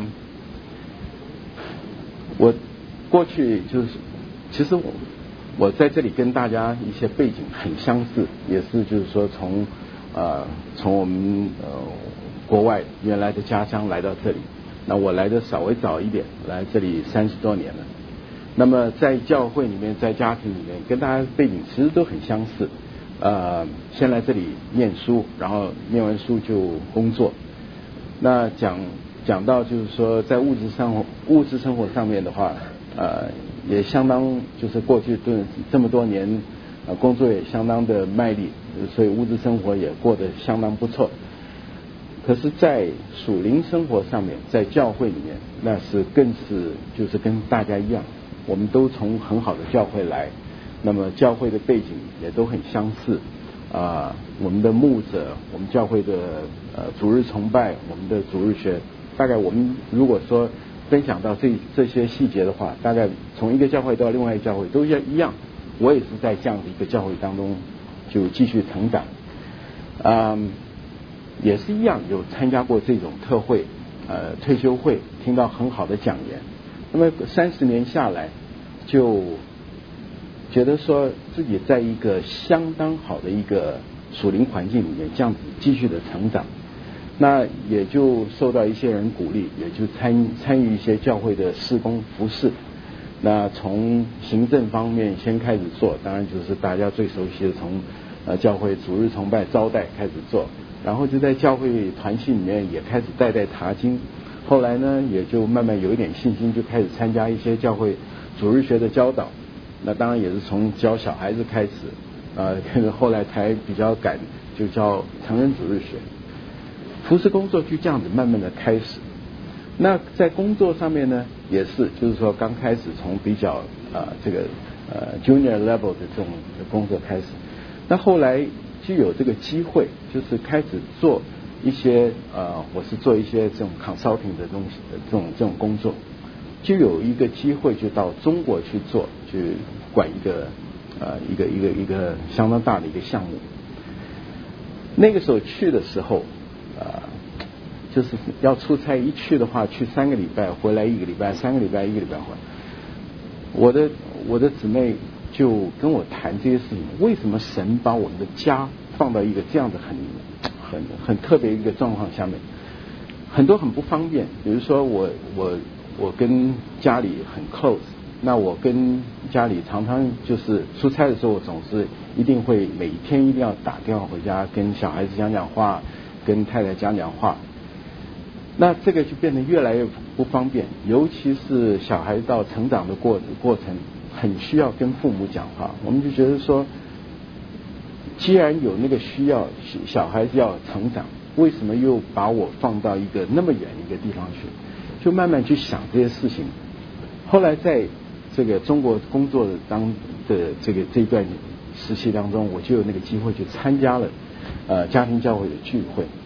我过去就是，其实我我在这里跟大家一些背景很相似，也是就是说从呃从我们呃国外原来的家乡来到这里。那我来的稍微早一点，来这里三十多年了。那么在教会里面，在家庭里面，跟大家背景其实都很相似。呃，先来这里念书，然后念完书就工作。那讲讲到就是说，在物质生活物质生活上面的话，呃，也相当就是过去对这么多年，呃，工作也相当的卖力，所以物质生活也过得相当不错。可是在属灵生活上面，在教会里面，那是更是就是跟大家一样，我们都从很好的教会来，那么教会的背景也都很相似啊、呃。我们的牧者，我们教会的呃主日崇拜，我们的主日学，大概我们如果说分享到这这些细节的话，大概从一个教会到另外一个教会都一样。我也是在这样的一个教会当中就继续成长，啊、呃。也是一样，有参加过这种特会、呃退休会，听到很好的讲言。那么三十年下来，就觉得说自己在一个相当好的一个属灵环境里面，这样子继续的成长。那也就受到一些人鼓励，也就参参与一些教会的事工服事。那从行政方面先开始做，当然就是大家最熟悉的从呃教会主日崇拜招待开始做。然后就在教会团契里面也开始带带查经，后来呢也就慢慢有一点信心，就开始参加一些教会主日学的教导。那当然也是从教小孩子开始，呃，后来才比较敢就教成人主日学。服事工作就这样子慢慢的开始。那在工作上面呢，也是就是说刚开始从比较呃这个呃 junior level 的这种的工作开始，那后来就有这个机会，就是开始做一些呃，我是做一些这种 consulting 的东西的这种这种工作，就有一个机会就到中国去做，去管一个呃一个一个一个相当大的一个项目。那个时候去的时候，呃，就是要出差，一去的话去三个礼拜，回来一个礼拜，三个礼拜一个礼拜回来。我的我的姊妹就跟我谈这些事情，为什么神把我们的家放到一个这样的很很很特别一个状况下面，很多很不方便。比如说我我我跟家里很 close， 那我跟家里常常就是出差的时候，我总是一定会每天一定要打电话回家，跟小孩子讲讲话，跟太太讲讲话。那这个就变得越来越不方便，尤其是小孩到成长的过过程，很需要跟父母讲话。我们就觉得说，既然有那个需要，小孩子要成长，为什么又把我放到一个那么远的一个地方去？就慢慢去想这些事情。后来在这个中国工作的当的这个这一段时期当中，我就有那个机会去参加了呃家庭教会的聚会。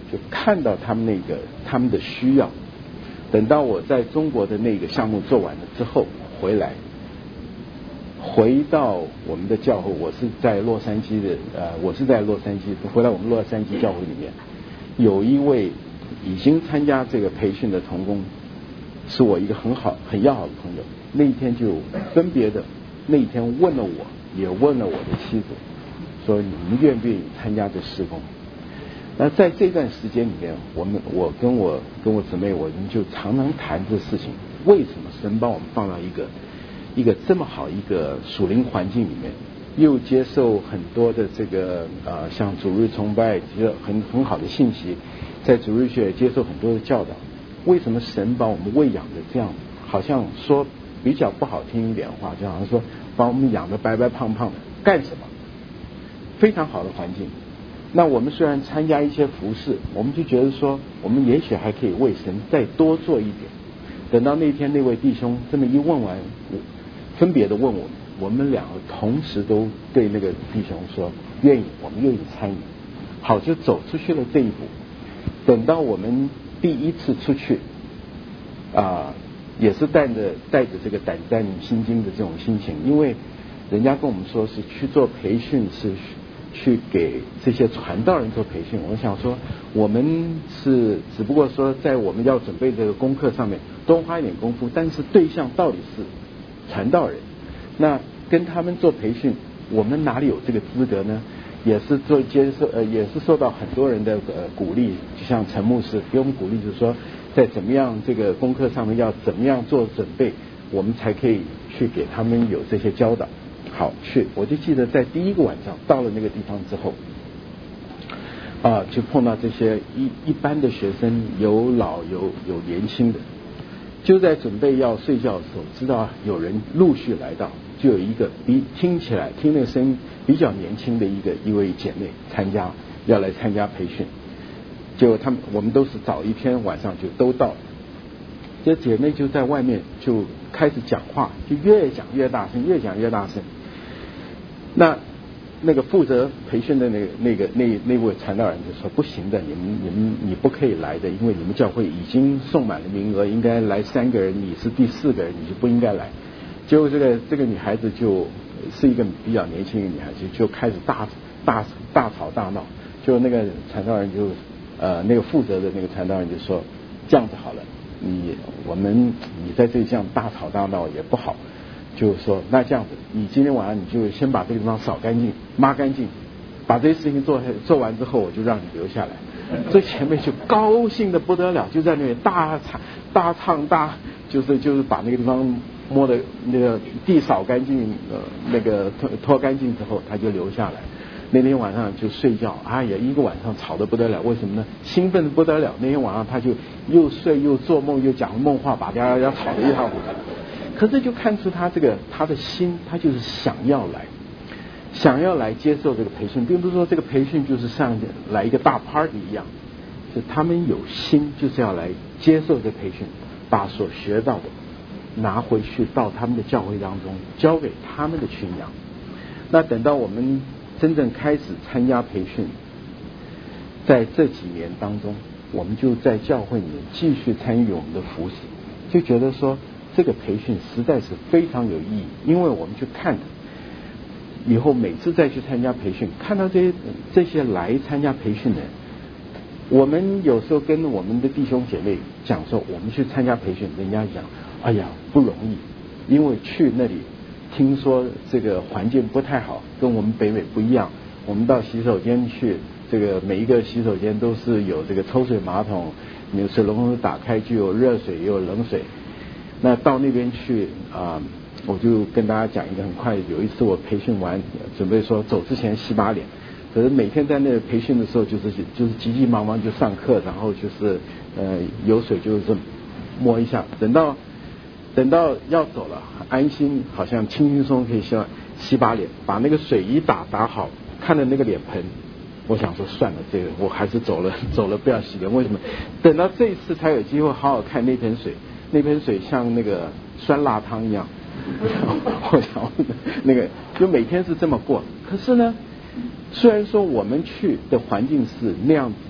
就看到他们那个他们的需要。等到我在中国的那个项目做完了之后回来，回到我们的教会，我是在洛杉矶的，呃，我是在洛杉矶，回到我们洛杉矶教会里面，有一位已经参加这个培训的同工，是我一个很好很要好的朋友，那一天就分别的那一天问了我，也问了我的妻子，说你们愿不愿意参加这事工？那在这段时间里面，我们我跟我跟我姊妹，我们就常常谈这事情，为什么神把我们放到一个一个这么好一个属灵环境里面，又接受很多的这个呃像主日崇拜，接受很很好的信息，在主日学接受很多的教导，为什么神把我们喂养的这样，好像说比较不好听一点的话，就好像说把我们养的白白胖胖的，干什么？非常好的环境。那我们虽然参加一些服事，我们就觉得说，我们也许还可以为神再多做一点。等到那天那位弟兄这么一问完，分别的问我们，我们两个同时都对那个弟兄说愿意，我们愿意参与。好，就走出去了这一步。等到我们第一次出去，啊、呃，也是带着带着这个胆战心惊的这种心情，因为人家跟我们说是去做培训，是去给这些传道人做培训。我想说，我们是只不过说在我们要准备这个功课上面多花一点功夫，但是对象到底是传道人，那跟他们做培训，我们哪里有这个资格呢？也是做接受呃，也是受到很多人的呃鼓励，就像陈牧师给我们鼓励，就是说在怎么样这个功课上面要怎么样做准备，我们才可以去给他们有这些教导。好，去，我就记得在第一个晚上到了那个地方之后，啊，就碰到这些一一般的学生，有老有有年轻的，就在准备要睡觉的时候，知道有人陆续来到，就有一个比听起来听那个声音比较年轻的一个一位姐妹参加要来参加培训，就他们我们都是早一天晚上就都到了，这姐妹就在外面就开始讲话，就越讲越大声，越讲越大声。那那个负责培训的那个那个那那位传道人就说不行的，你们你们你不可以来的，因为你们教会已经送满了名额，应该来三个人，你是第四个人，你就不应该来。结果这个这个女孩子就是一个比较年轻的女孩子，就开始大大大吵大闹。就那个传道人就呃那个负责的那个传道人就说，这样子好了，你我们你在这里这样大吵大闹也不好。就是说，那这样子，你今天晚上你就先把这个地方扫干净、抹干净，把这些事情做做完之后，我就让你留下来。这前面就高兴的不得了，就在那里大唱、大唱、大，就是就是把那个地方摸的那个地扫干净，呃，那个拖拖干净之后，他就留下来。那天晚上就睡觉，哎呀，一个晚上吵得不得了，为什么呢？兴奋的不得了。那天晚上他就又睡又做梦又讲梦话，把大家要吵得一塌糊涂。可是就看出他这个他的心，他就是想要来，想要来接受这个培训，并不是说这个培训就是像来一个大 party 一样，是他们有心就是要来接受这个培训，把所学到的拿回去到他们的教会当中，交给他们的群羊。那等到我们真正开始参加培训，在这几年当中，我们就在教会里面继续参与我们的服侍，就觉得说这个培训实在是非常有意义，因为我们去看以后每次再去参加培训，看到这些这些来参加培训的人，我们有时候跟我们的弟兄姐妹讲说，我们去参加培训，人家讲，哎呀不容易，因为去那里听说这个环境不太好，跟我们北美不一样。我们到洗手间去，这个每一个洗手间都是有这个抽水马桶，有水龙头打开就有热水也有冷水。那到那边去啊、呃，我就跟大家讲一个很快，有一次我培训完，准备说走之前洗把脸，可是每天在那培训的时候，就是就是急急忙忙就上课，然后就是呃有水就是摸一下，等到等到要走了，安心好像轻轻松可以洗洗把脸，把那个水一打打好，看着那个脸盆，我想说算了，这个我还是走了走了不要洗脸。为什么？等到这一次才有机会好好看那盆水。那盆水像那个酸辣汤一样，我想那个就每天是这么过。可是呢，虽然说我们去的环境是那样子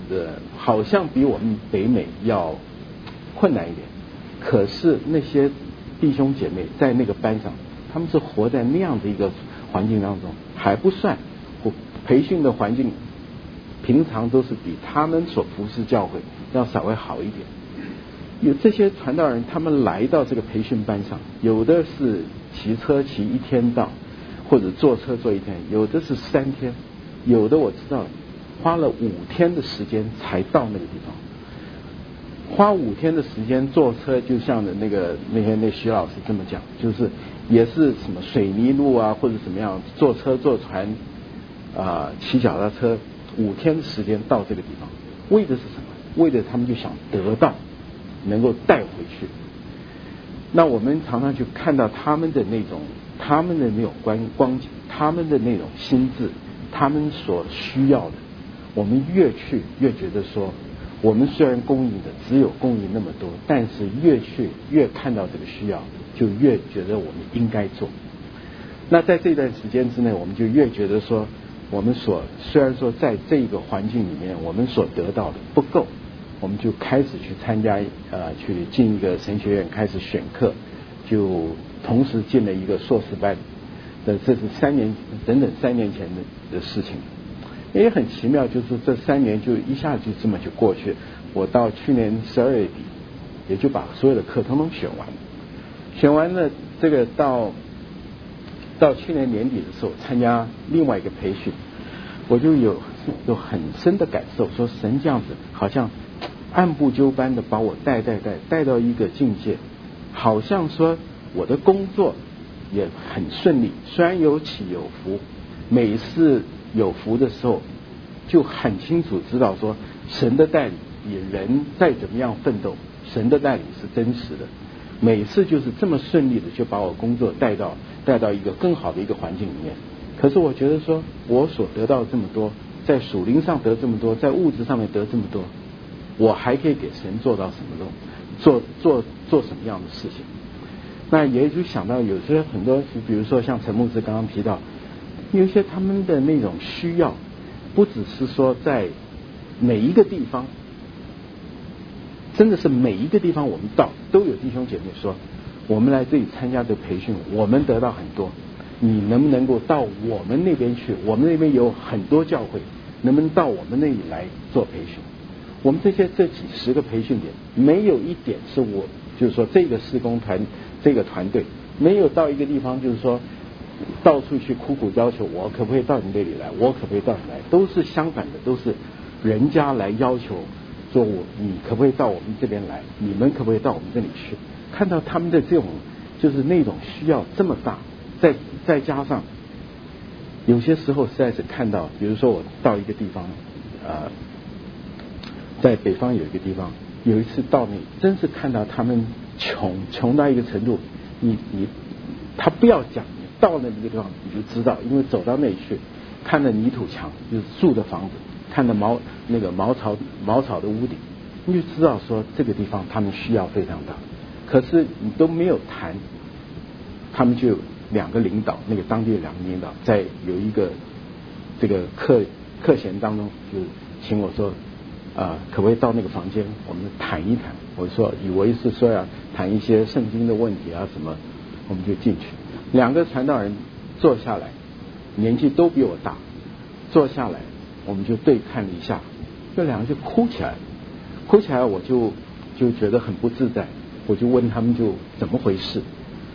的，好像比我们北美要困难一点。可是那些弟兄姐妹在那个班上，他们是活在那样的一个环境当中，还不算培训的环境，平常都是比他们所服侍教会要稍微好一点。有这些传道人，他们来到这个培训班上，有的是骑车骑一天到，或者坐车坐一天，有的是三天，有的我知道花了五天的时间才到那个地方。花五天的时间坐车，就像的那个那天那徐老师这么讲，就是也是什么水泥路啊，或者怎么样，坐车坐船啊，骑脚踏车，五天的时间到这个地方，为的是什么？为的他们就想得到，能够带回去。那我们常常去看到他们的那种，他们的那种光光景，他们的那种心智，他们所需要的，我们越去越觉得说，我们虽然供应的只有供应那么多，但是越去越看到这个需要，就越觉得我们应该做。那在这段时间之内，我们就越觉得说，我们所虽然说在这个环境里面，我们所得到的不够，我们就开始去参加呃，去进一个神学院，开始选课，就同时进了一个硕士班的，这是三年整整三年前的的事情。也很奇妙，就是这三年就一下就这么就过去。我到去年十二月底，也就把所有的课统统选完了。选完了这个到到去年年底的时候，参加另外一个培训，我就有有很深的感受，说神这样子好像按部就班的把我带带带带到一个境界，好像说我的工作也很顺利，虽然有起有伏，每次有福的时候，就很清楚知道说，神的带领比人再怎么样奋斗，神的带领是真实的。每次就是这么顺利的就把我工作带到带到一个更好的一个环境里面。可是我觉得说，我所得到这么多，在属灵上得这么多，在物质上面得这么多，我还可以给神做到什么东做做做什么样的事情？那也就想到有些很多，比如说像陈牧师刚刚提到，有些他们的那种需要，不只是说在每一个地方，真的是每一个地方我们到都有弟兄姐妹说，我们来这里参加的培训，我们得到很多，你能不能够到我们那边去？我们那边有很多教会，能不能到我们那里来做培训？我们这些这几十个培训点，没有一点是我就是说这个事工团这个团队没有到一个地方就是说到处去苦苦要求我可不可以到你这里来，我可不可以到你来，都是相反的，都是人家来要求说我你可不可以到我们这边来，你们可不可以到我们这里去？看到他们的这种就是那种需要这么大，再再加上有些时候实在是看到，比如说我到一个地方呃在北方有一个地方，有一次到那里真是看到他们穷穷到一个程度，你你他不要讲，你到那个地方你就知道，因为走到那里去，看着泥土墙就是住的房子，看着茅那个茅草茅草的屋顶，你就知道说这个地方他们需要非常大。可是你都没有谈，他们就两个领导，那个当地的两个领导在有一个这个课课闲当中，就请我说啊、呃，可不可以到那个房间我们谈一谈？我说以为是说要谈一些圣经的问题啊什么，我们就进去。两个传道人坐下来，年纪都比我大，坐下来我们就对看了一下，这两个就哭起来，哭起来我就就觉得很不自在，我就问他们就怎么回事，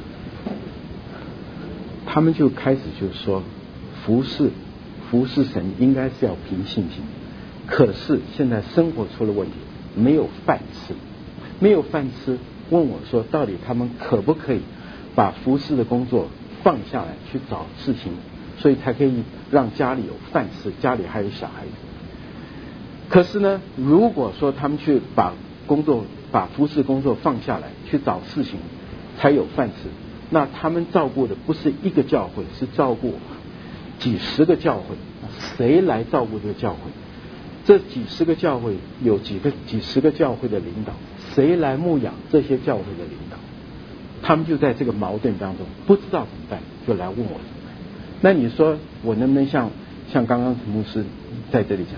他们就开始就说服侍服侍神应该是要凭信心，可是现在生活出了问题，没有饭吃，没有饭吃，问我说到底他们可不可以把服侍的工作放下来去找事情，所以才可以让家里有饭吃，家里还有小孩子。可是呢，如果说他们去把工作把服侍工作放下来去找事情才有饭吃，那他们照顾的不是一个教会，是照顾几十个教会，谁来照顾这个教会？这几十个教会有几个几十个教会的领导，谁来牧养这些教会的领导？他们就在这个矛盾当中不知道怎么办，就来问我怎么办。那你说我能不能像像刚刚陈牧师在这里讲，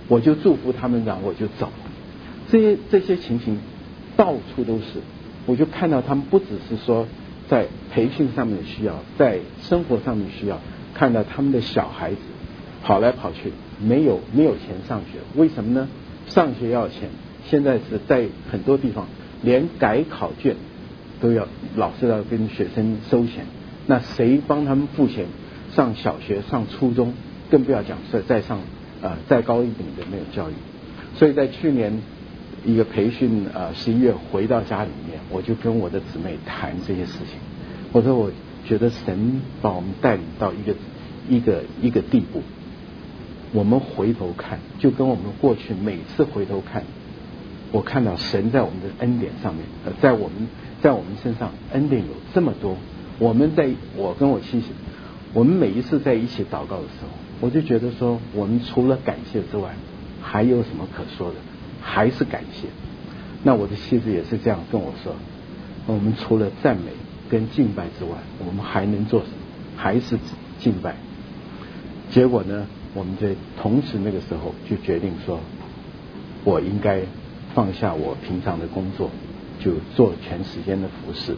我就祝福他们，然后我就走。这些这些情形到处都是，我就看到他们不只是说在培训上面的需要，在生活上面需要，看到他们的小孩子跑来跑去，没有没有钱上学，为什么呢？上学要钱，现在是在很多地方连改考卷都要老师要跟学生收钱，那谁帮他们付钱上小学上初中，更不要讲是再上呃再高一点的那种教育。所以在去年一个培训呃十一月回到家里面，我就跟我的姊妹谈这些事情。我说我觉得神把我们带领到一个一个一个地步，我们回头看，就跟我们过去每次回头看，我看到神在我们的恩典上面，呃，在我们在我们身上恩典有这么多。我们在我跟我妻子，我们每一次在一起祷告的时候，我就觉得说，我们除了感谢之外，还有什么可说的？还是感谢。那我的妻子也是这样跟我说，我们除了赞美跟敬拜之外，我们还能做什么？还是敬拜。结果呢，我们在同时那个时候就决定说，我应该放下我平常的工作，就做全时间的服事。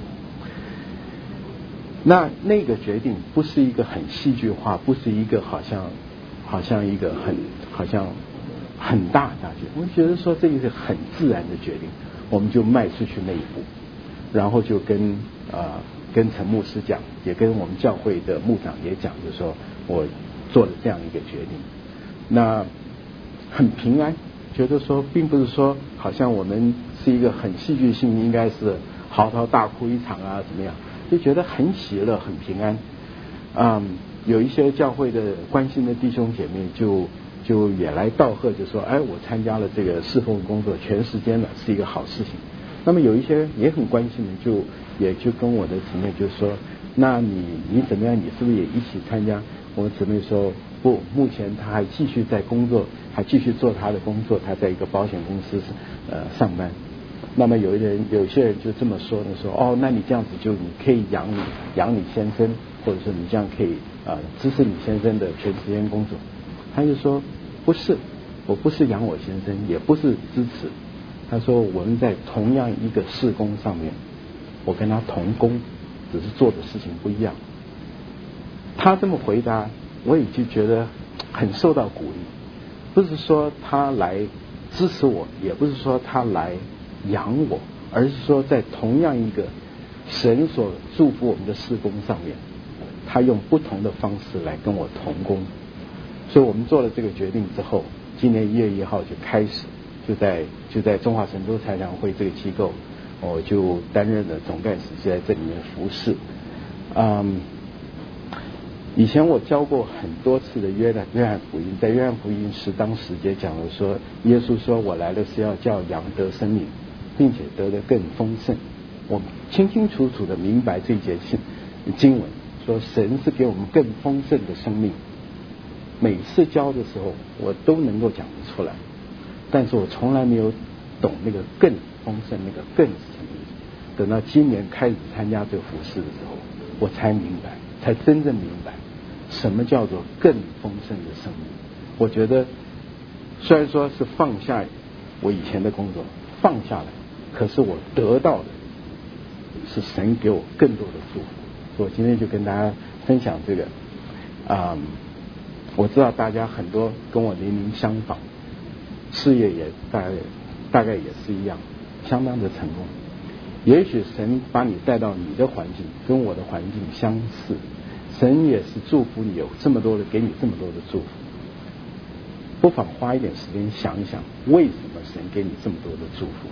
那那个决定不是一个很戏剧化，不是一个好像好像一个很好像很大大决定，我觉得说这个是很自然的决定，我们就迈出去那一步，然后就跟呃跟陈牧师讲，也跟我们教会的牧长也讲，就说我做了这样一个决定，那很平安，觉得说并不是说好像我们是一个很戏剧性，应该是嚎啕大哭一场啊怎么样，就觉得很喜乐很平安。嗯，有一些教会的关心的弟兄姐妹就就也来道贺，就说哎，我参加了这个侍奉工作全时间了，是一个好事情。那么有一些也很关心的，就也就跟我的姊妹就说，那你你怎么样？你是不是也一起参加？我姊妹说不，目前她还继续在工作，还继续做她的工作，她在一个保险公司呃上班。那么有一人有些人就这么说的，说哦，那你这样子就你可以养你养你先生，或者说你这样可以啊、呃、支持你先生的全时间工作。他就说不是，我不是养我先生，也不是支持。他说我们在同样一个事工上面，我跟他同工，只是做的事情不一样。他这么回答，我也就觉得很受到鼓励。不是说他来支持我，也不是说他来养我，而是说在同样一个神所祝福我们的事工上面，他用不同的方式来跟我同工。所以我们做了这个决定之后，今年一月一号就开始，就在就在中华神州财粮会这个机构，我就担任了总干事，就在这里面服侍。嗯，以前我教过很多次的约翰约翰福音，在约翰福音时当时节讲了说，耶稣说我来了是要叫羊得生命，并且得得更丰盛。我清清楚楚的明白这一节经文，说神是给我们更丰盛的生命。每次教的时候我都能够讲得出来，但是我从来没有懂那个更丰盛，那个更是什么意思。等到今年开始参加这个服事的时候，我才明白，才真正明白什么叫做更丰盛的生命。我觉得虽然说是放下我以前的工作，放下来，可是我得到的是神给我更多的祝福。所以我今天就跟大家分享这个。嗯，我知道大家很多跟我年龄相仿，事业也大概大概也是一样，相当的成功。也许神把你带到你的环境跟我的环境相似，神也是祝福你有这么多的，给你这么多的祝福。不妨花一点时间想一想，为什么神给你这么多的祝福？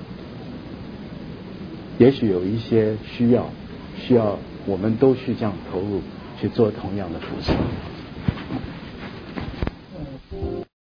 也许有一些需要，需要我们都去这样投入去做同样的服事。